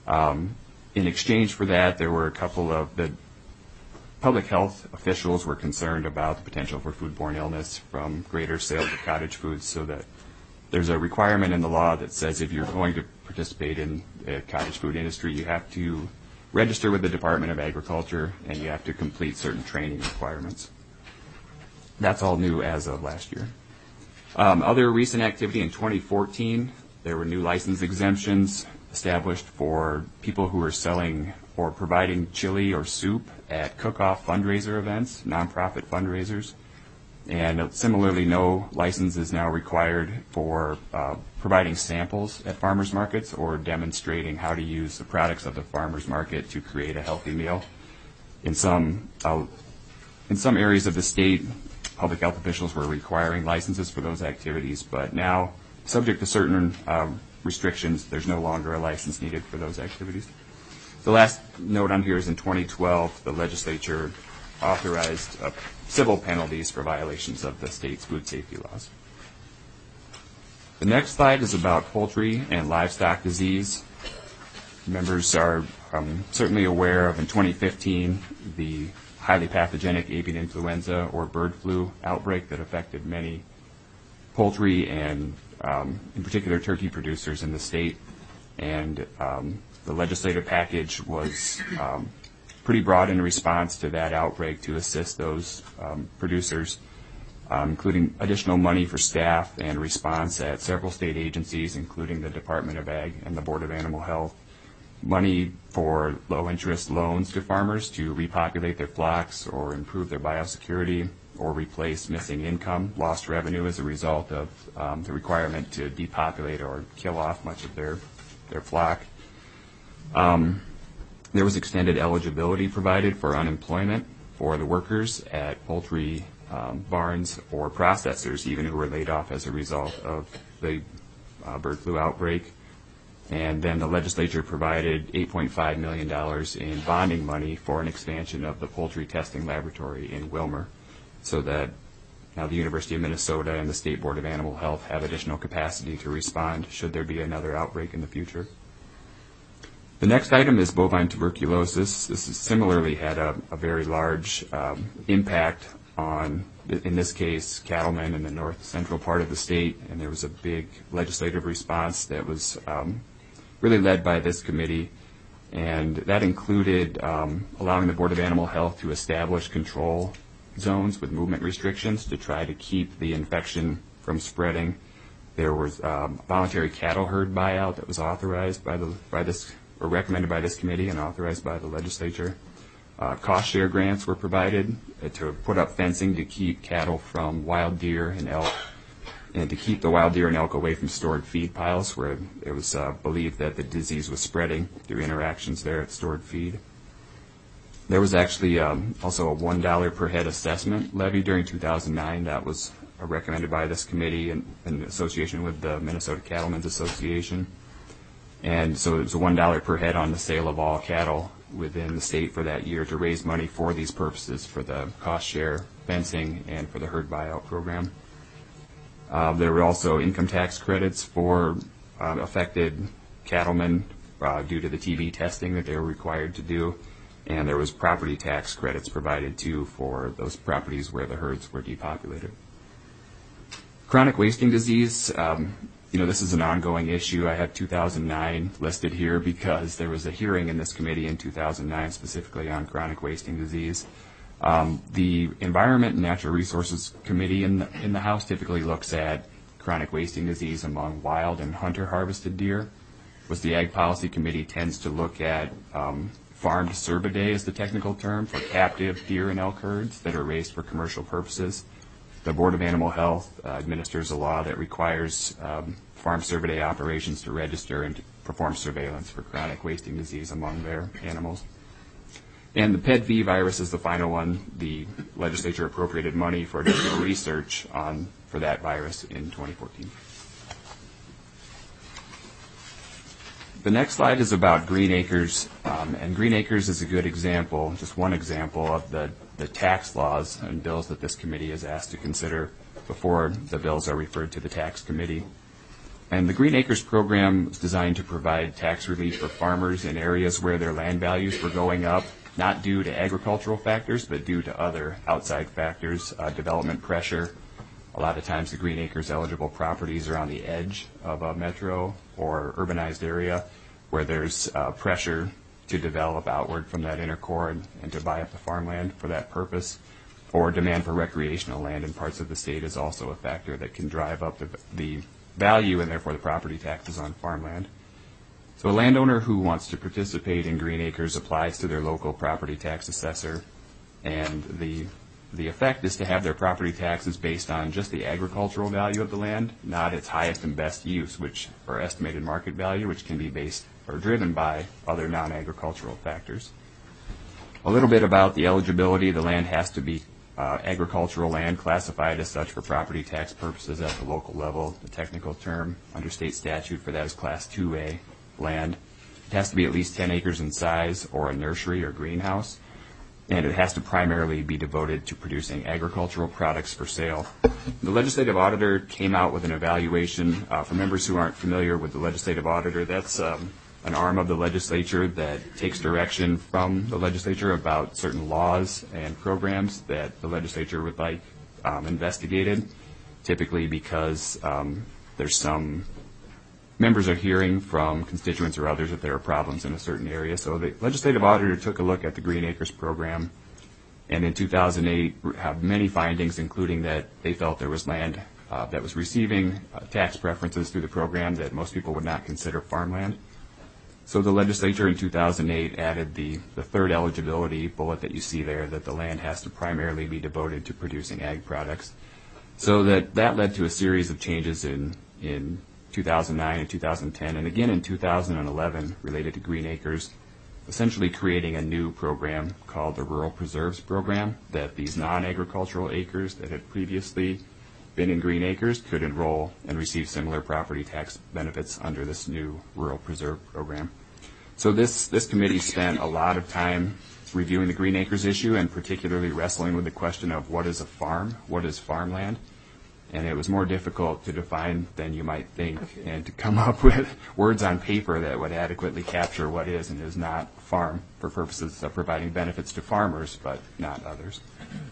In exchange for that, there were a couple of the public health officials were concerned about the potential for foodborne illness from greater sales of cottage foods, so that there's a requirement in the law that says if you're going to participate in the cottage food industry, you have to register with the Department of Agriculture and you have to complete certain training requirements. That's all new as of last year. Other recent activity in 2014, There were new license exemptions established for people who were selling or providing chili or soup at cook-off fundraiser events, nonprofit fundraisers. And similarly, no license is now required for providing samples at farmers markets or demonstrating how to use the products of the farmers market to create a healthy meal. In some areas of the state, public health officials were requiring licenses for those activities, but now, subject to certain restrictions, there's no longer a license needed for those activities. The last note on here is in 2012, the legislature authorized civil penalties for violations of the state's food safety laws. The next slide is about poultry and livestock disease. Members are certainly aware of, in 2015, the highly pathogenic avian influenza or bird flu outbreak that affected many poultry and, in particular, turkey producers in the state. And the legislative package was pretty broad in response to that outbreak to assist those producers, including additional money for staff and response at several state agencies, including the Department of Ag and the Board of Animal Health, money for low-interest loans to farmers to repopulate their flocks or improve their biosecurity or replace missing income, lost revenue as a result of the requirement to depopulate or kill off much of their flock. There was extended eligibility provided for unemployment for the workers at poultry barns or processors, even who were laid off as a result of the bird flu outbreak. And then the legislature provided $8.5 million in bonding money for an expansion of the poultry testing laboratory in Wilmer, so that now the University of Minnesota and the State Board of Animal Health have additional capacity to respond should there be another outbreak in the future. The next item is bovine tuberculosis. This has similarly had a very large impact on, in this case, cattlemen in the north central part of the state, and there was a big legislative response that was really led by this committee, and that included allowing the Board of Animal Health to establish control zones with movement restrictions to try to keep the infection from spreading. There was voluntary cattle herd buyout that was authorized by this, or recommended by this committee and authorized by the legislature. Cost share grants were provided to put up fencing to keep cattle from wild deer and elk, and to keep the wild deer and elk away from stored feed piles where it was believed that the disease was spreading through interactions there at stored feed. There was actually also a $1 per head assessment levied during 2009 that was recommended by this committee in association with the Minnesota Cattlemen's Association. And so it was a $1 per head on the sale of all cattle within the state for that year to raise money for these purposes, for the cost share fencing and for the herd buyout program. There were also income tax credits for affected cattlemen due to the TB testing that they were required to do, and there was property tax credits provided too for those properties where the herds were depopulated. Chronic wasting disease, this is an ongoing issue. I have 2009 listed here because there was a hearing in this committee in 2009 specifically on chronic wasting disease. The Environment and Natural Resources Committee in the House typically looks at chronic wasting disease among wild and hunter-harvested deer. Whereas the Ag Policy Committee tends to look at farmed cervidae is the technical term for captive deer and elk herds that are raised for commercial purposes. The Board of Animal Health administers a law that requires farm cervidae operations to register and to perform surveillance for chronic wasting disease among their animals. And the PED-V virus is the final one. The legislature appropriated money for additional research for that virus in 2014. The next slide is about Green Acres, and Green Acres is a good example, just one example of the tax laws and bills that this committee is asked to consider before the bills are referred to the tax committee. And the Green Acres program is designed to provide tax relief for farmers in areas where their land values were going up, not due to agricultural factors, but due to other outside factors, development pressure. A lot of times the Green Acres eligible properties are on the edge of a metro or urbanized area where there's pressure to develop outward from that inner core and to buy up the farmland for that purpose. Or demand for recreational land in parts of the state is also a factor that can drive up the value and therefore the property taxes on farmland. So a landowner who wants to participate in Green Acres applies to their local property tax assessor, and the effect is to have their property taxes based on just the agricultural value of the land, not its highest and best use, or estimated market value, which can be based or driven by other non-agricultural factors. A little bit about the eligibility. The land has to be agricultural land, classified as such for property tax purposes at the local level. The technical term under state statute for that is Class 2A land. It has to be at least 10 acres in size or a nursery or greenhouse, and it has to primarily be devoted to producing agricultural products for sale. The legislative auditor came out with an evaluation. For members who aren't familiar with the legislative auditor, that's an arm of the legislature that takes direction from the legislature about certain laws and programs that the legislature would like investigated, typically because there's some members are hearing from constituents or others that there are problems in a certain area. So the legislative auditor took a look at the Green Acres program, and in 2008 have many findings, including that they felt there was land that was receiving tax preferences through the program that most people would not consider farmland. So the legislature in 2008 added the third eligibility bullet that you see there, that the land has to primarily be devoted to producing ag products. So that led to a series of changes in 2009 and 2010, and again in 2011 related to Green Acres, essentially creating a new program called the Rural Preserves Program, that these non-agricultural acres that had previously been in Green Acres could enroll and receive similar property tax benefits under this new Rural Preserve Program. So this committee spent a lot of time reviewing the Green Acres issue and particularly wrestling with the question of what is a farm, what is farmland, and it was more difficult to define than you might think and to come up with words on paper that would adequately capture what is and is not farm for purposes of providing benefits to farmers but not others.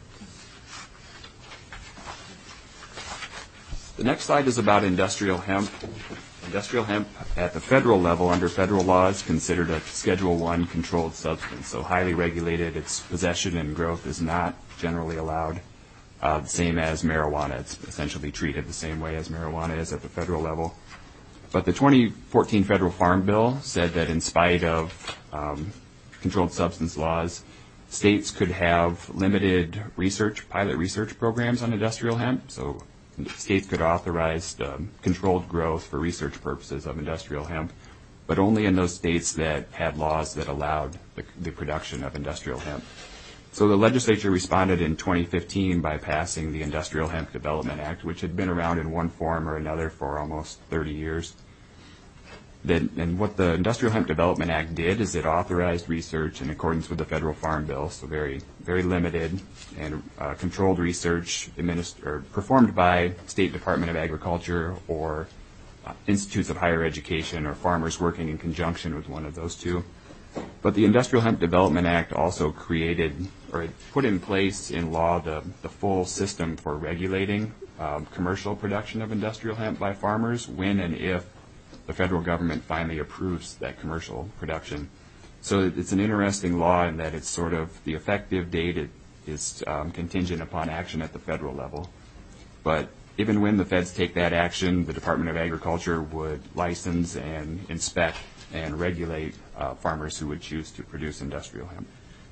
The next slide is about industrial hemp. Industrial hemp at the federal level under federal law is considered a Schedule I controlled substance, so highly regulated. Its possession and growth is not generally allowed. The same as marijuana. It's essentially treated the same way as marijuana is at the federal level. But the 2014 Federal Farm Bill said that in spite of controlled substance laws, states could have limited pilot research programs on industrial hemp. So states could authorize controlled growth for research purposes of industrial hemp, but only in those states that had laws that allowed the production of industrial hemp. So the legislature responded in 2015 by passing the Industrial Hemp Development Act, which had been around in one form or another for almost 30 years. And what the Industrial Hemp Development Act did is it authorized research in accordance with the Federal Farm Bill, so very, very limited and controlled research performed by State Department of Agriculture or institutes of higher education or farmers working in conjunction with one of those two. But the Industrial Hemp Development Act also created or put in place in law the full system for regulating commercial production of industrial hemp by farmers when and if the federal government finally approves that commercial production. So it's an interesting law in that it's sort of the effective date is contingent upon action at the federal level. But even when the feds take that action, the Department of Agriculture would license and inspect and regulate farmers who would choose to produce industrial hemp.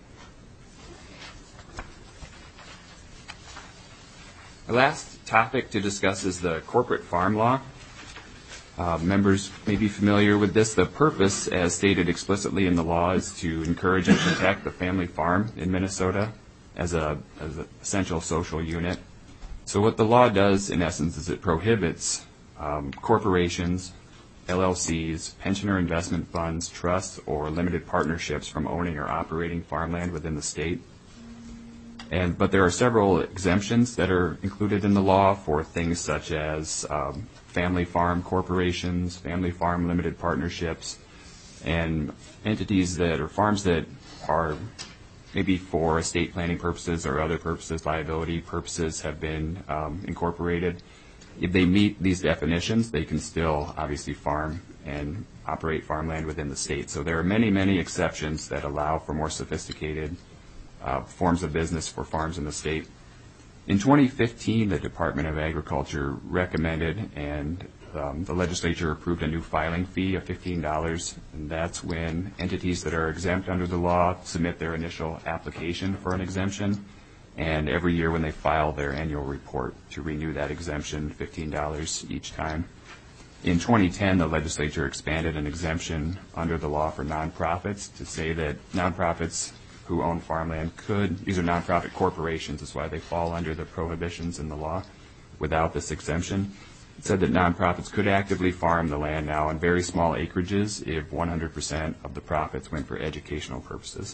The last topic to discuss is the corporate farm law. Members may be familiar with this. The purpose, as stated explicitly in the law, is to encourage and protect the family farm in Minnesota as an essential social unit. So what the law does, in essence, is it prohibits corporations, LLCs, pensioner investment funds, trusts, or limited partnerships from owning or operating farmland within the state. But there are several exemptions that are included in the law for things such as family farm corporations, family farm limited partnerships, and entities that are farms that are maybe for estate planning purposes or other purposes, liability purposes, have been incorporated. If they meet these definitions, they can still obviously farm and operate farmland within the state. So there are many, many exceptions that allow for more sophisticated forms of business for farms in the state. In 2015, the Department of Agriculture recommended and the legislature approved a new filing fee of $15, and that's when entities that are exempt under the law submit their initial application for an exemption, and every year when they file their annual report to renew that exemption, $15 each time. In 2010, the legislature expanded an exemption under the law for nonprofits to say that nonprofits who own farmland these are nonprofit corporations, that's why they fall under the prohibitions in the law without this exemption. It said that nonprofits could actively farm the land now on very small acreages if 100% of the profits went for educational purposes.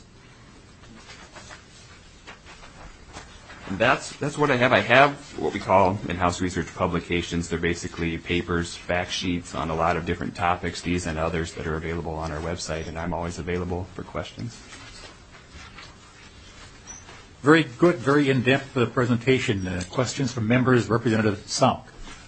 And that's what I have. I have what we call in-house research publications. They're basically papers, fact sheets on a lot of different topics, these and others that are available on our website, and I'm always available for questions. Very good, very in-depth presentation. Questions from members, Representative Salk.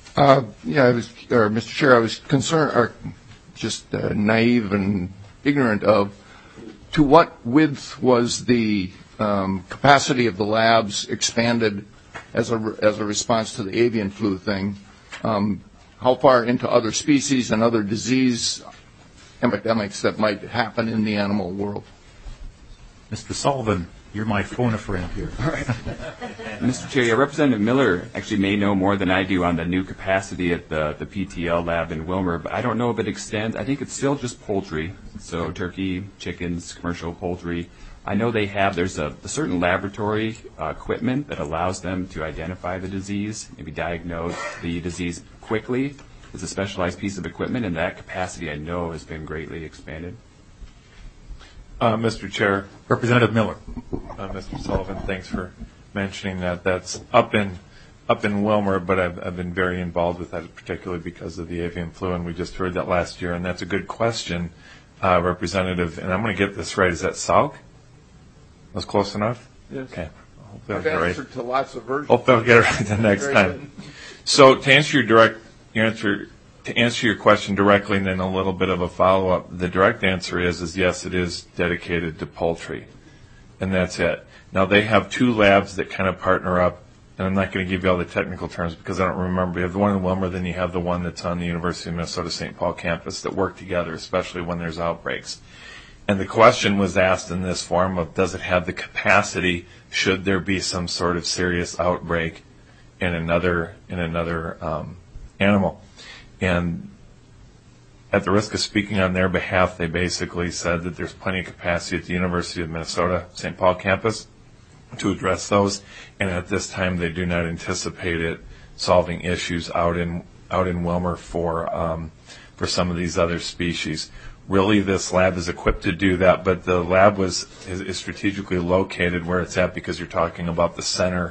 Mr. Chair, I was concerned, or just naive and ignorant of, to what width was the capacity of the labs expanded as a response to the avian flu thing? How far into other species and other disease epidemics that might happen in the animal world? Mr. Sullivan, you're my phone a friend here. All right. Mr. Chair, Representative Miller actually may know more than I do on the new capacity at the PTL lab in Wilmer, but I don't know if it extends. I think it's still just poultry, so turkey, chickens, commercial poultry. I know there's a certain laboratory equipment that allows them to identify the disease, maybe diagnose the disease quickly. It's a specialized piece of equipment, and that capacity I know has been greatly expanded. Mr. Chair. Representative Miller. Mr. Sullivan, thanks for mentioning that. That's up in Wilmer, but I've been very involved with that, particularly because of the avian flu, and we just heard that last year, and that's a good question, Representative. And I'm going to get this right. Is that Salk? Was close enough? Yes. Okay. I've answered to lots of versions. Hope they'll get it right the next time. So to answer your question directly, and then a little bit of a follow-up, the direct answer is yes, it is dedicated to poultry, and that's it. Now, they have two labs that kind of partner up, and I'm not going to give you all the technical terms because I don't remember. You have the one in Wilmer, then you have the one that's on the University of Minnesota St. Paul campus that work together, especially when there's outbreaks. And the question was asked in this form of, does it have the capacity should there be some sort of serious outbreak in another animal? And at the risk of speaking on their behalf, they basically said that there's plenty of capacity at the University of Minnesota St. Paul campus to address those, and at this time they do not anticipate it solving issues out in Wilmer for some of these other species. Really, this lab is equipped to do that, but the lab is strategically located where it's at because you're talking about the center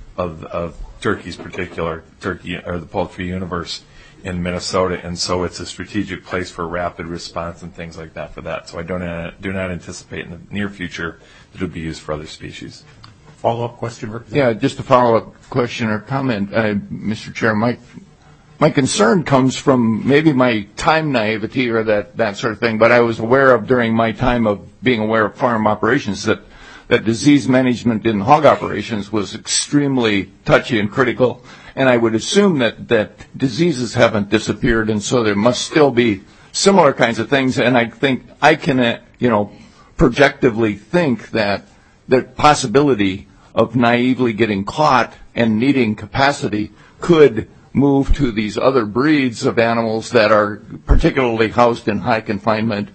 of Turkey's particular turkey or the poultry universe in Minnesota, and so it's a strategic place for rapid response and things like that for that. So I do not anticipate in the near future that it will be used for other species. Follow-up question? Yeah, just a follow-up question or comment, Mr. Chair. My concern comes from maybe my time naivety or that sort of thing, but I was aware of during my time of being aware of farm operations that disease management in hog operations was extremely touchy and critical, and I would assume that diseases haven't disappeared, and so there must still be similar kinds of things, and I think I can, projectively think that the possibility of naively getting caught and needing capacity could move to these other breeds of animals that are particularly housed in high confinement,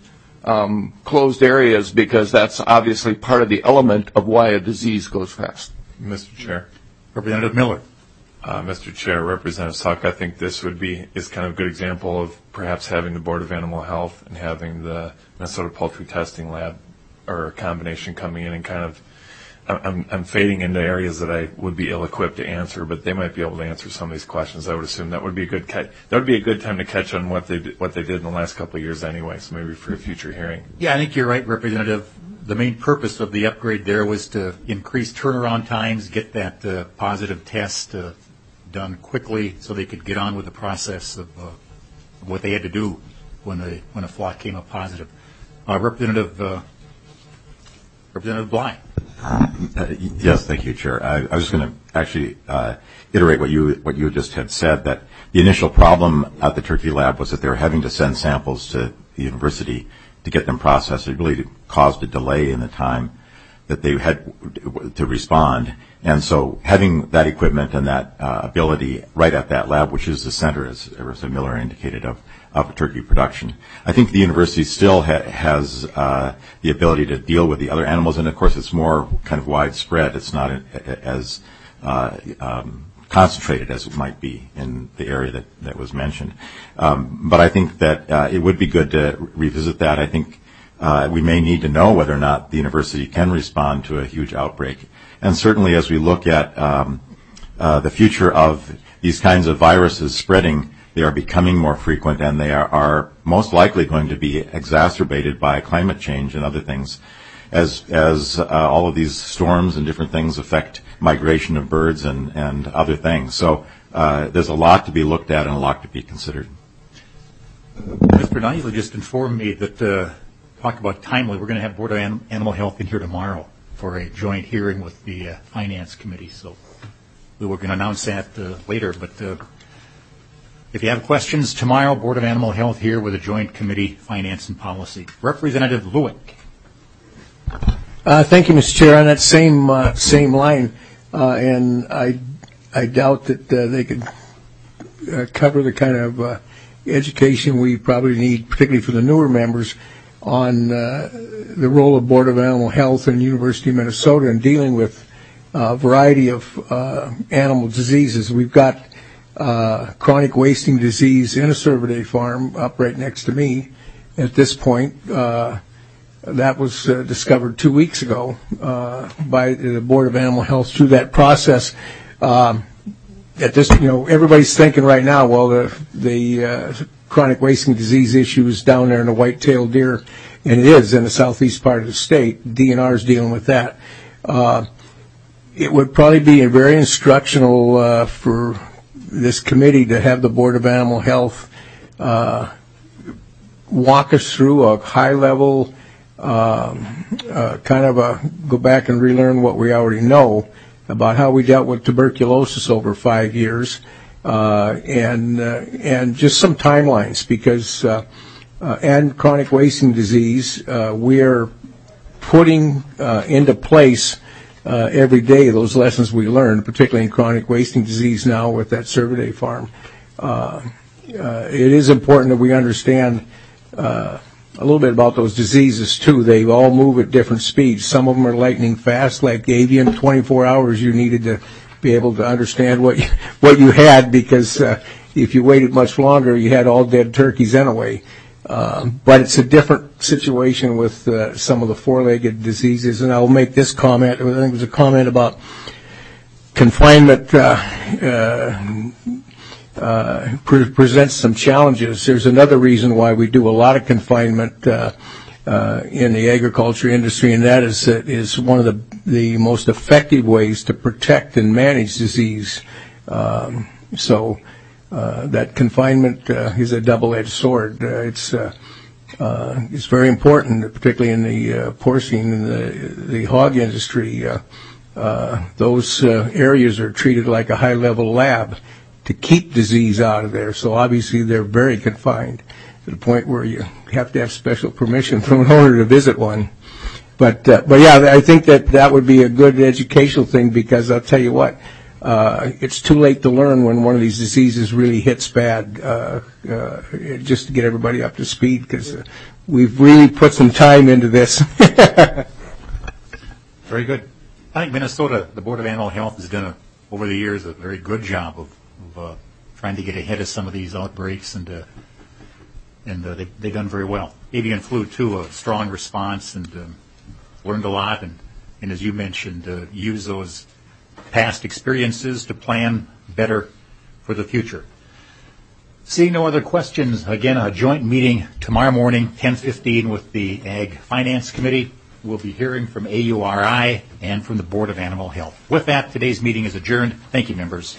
closed areas, because that's obviously part of the element of why a disease goes fast. Mr. Chair. Representative Miller. Mr. Chair, Representative Salk, I think this is kind of a good example of perhaps having the Board of Animal Health and having the Minnesota Poultry Testing Lab or a combination coming in and kind of I'm fading into areas that I would be ill-equipped to answer, but they might be able to answer some of these questions. I would assume that would be a good time to catch on what they did in the last couple of years anyway. So maybe for a future hearing. Yeah, I think you're right, Representative. The main purpose of the upgrade there was to increase turnaround times, get that positive test done quickly, so they could get on with the process of what they had to do when a flock came up positive. Representative Bly. Yes, thank you, Chair. I was going to actually iterate what you just had said, that the initial problem at the Turkey Lab was that they were having to send samples to the university to get them processed. It really caused a delay in the time that they had to respond. And so having that equipment and that ability right at that lab, which is the center, as Arissa Miller indicated, of turkey production, I think the university still has the ability to deal with the other animals. And, of course, it's more kind of widespread. It's not as concentrated as it might be in the area that was mentioned. But I think that it would be good to revisit that. I think we may need to know whether or not the university can respond to a huge outbreak. And certainly as we look at the future of these kinds of viruses spreading, they are becoming more frequent, and they are most likely going to be exacerbated by climate change and other things as all of these storms and different things affect migration of birds and other things. So there's a lot to be looked at and a lot to be considered. Mr. Knisley just informed me that, talk about timely, we're going to have Board of Animal Health in here tomorrow for a joint hearing with the Finance Committee. So we were going to announce that later. But if you have questions tomorrow, Board of Animal Health here with a joint committee, Finance and Policy. Representative Lewick. Thank you, Mr. Chair. On that same line, and I doubt that they could cover the kind of education we probably need, particularly for the newer members, on the role of Board of Animal Health and University of Minnesota in dealing with a variety of animal diseases. We've got chronic wasting disease in a Cervidae farm up right next to me at this point. That was discovered 2 weeks ago by the Board of Animal Health through that process. At this, everybody's thinking right now, well, the chronic wasting disease issue is down there in the white-tailed deer, and it is in the southeast part of the state. DNR is dealing with that. It would probably be very instructional for this committee to have the Board of Animal Health walk us through a high-level go back and relearn what we already know about how we dealt with tuberculosis over 5 years, and just some timelines, because and chronic wasting disease, we are putting into place every day those lessons we learned, particularly in chronic wasting disease now with that Cervidae farm. It is important that we understand a little bit about those diseases too. They all move at different speeds. Some of them are lightning fast, like avian. 24 hours you needed to be able to understand what you had, because if you waited much longer, you had all dead turkeys anyway. But it's a different situation with some of the four-legged diseases. And I'll make this comment. I think it was a comment about confinement presents some challenges. There's another reason why we do a lot of confinement in the agriculture industry, and that is one of the most effective ways to protect and manage disease. So that confinement is a double-edged sword. It's very important, particularly in the porcine and the hog industry. Those areas are treated like a high-level lab to keep disease out of there. So obviously they're very confined to the point where you have to have special permission from an owner to visit one. But yeah, I think that would be a good educational thing, because I'll tell you what, it's too late to learn when one of these diseases really hits bad, just to get everybody up to speed, because we've really put some time into this. Very good. I think Minnesota, the Board of Animal Health, has done, over the years, a very good job of trying to get ahead of some of these outbreaks, and they've done very well. Avian flu, too, a strong response, and learned a lot, and as you mentioned, use those past experiences to plan better for the future. Seeing no other questions, again, a joint meeting tomorrow morning, 10:15, with the Ag Finance Committee. We'll be hearing from AURI and from the Board of Animal Health. With that, today's meeting is adjourned. Thank you, members.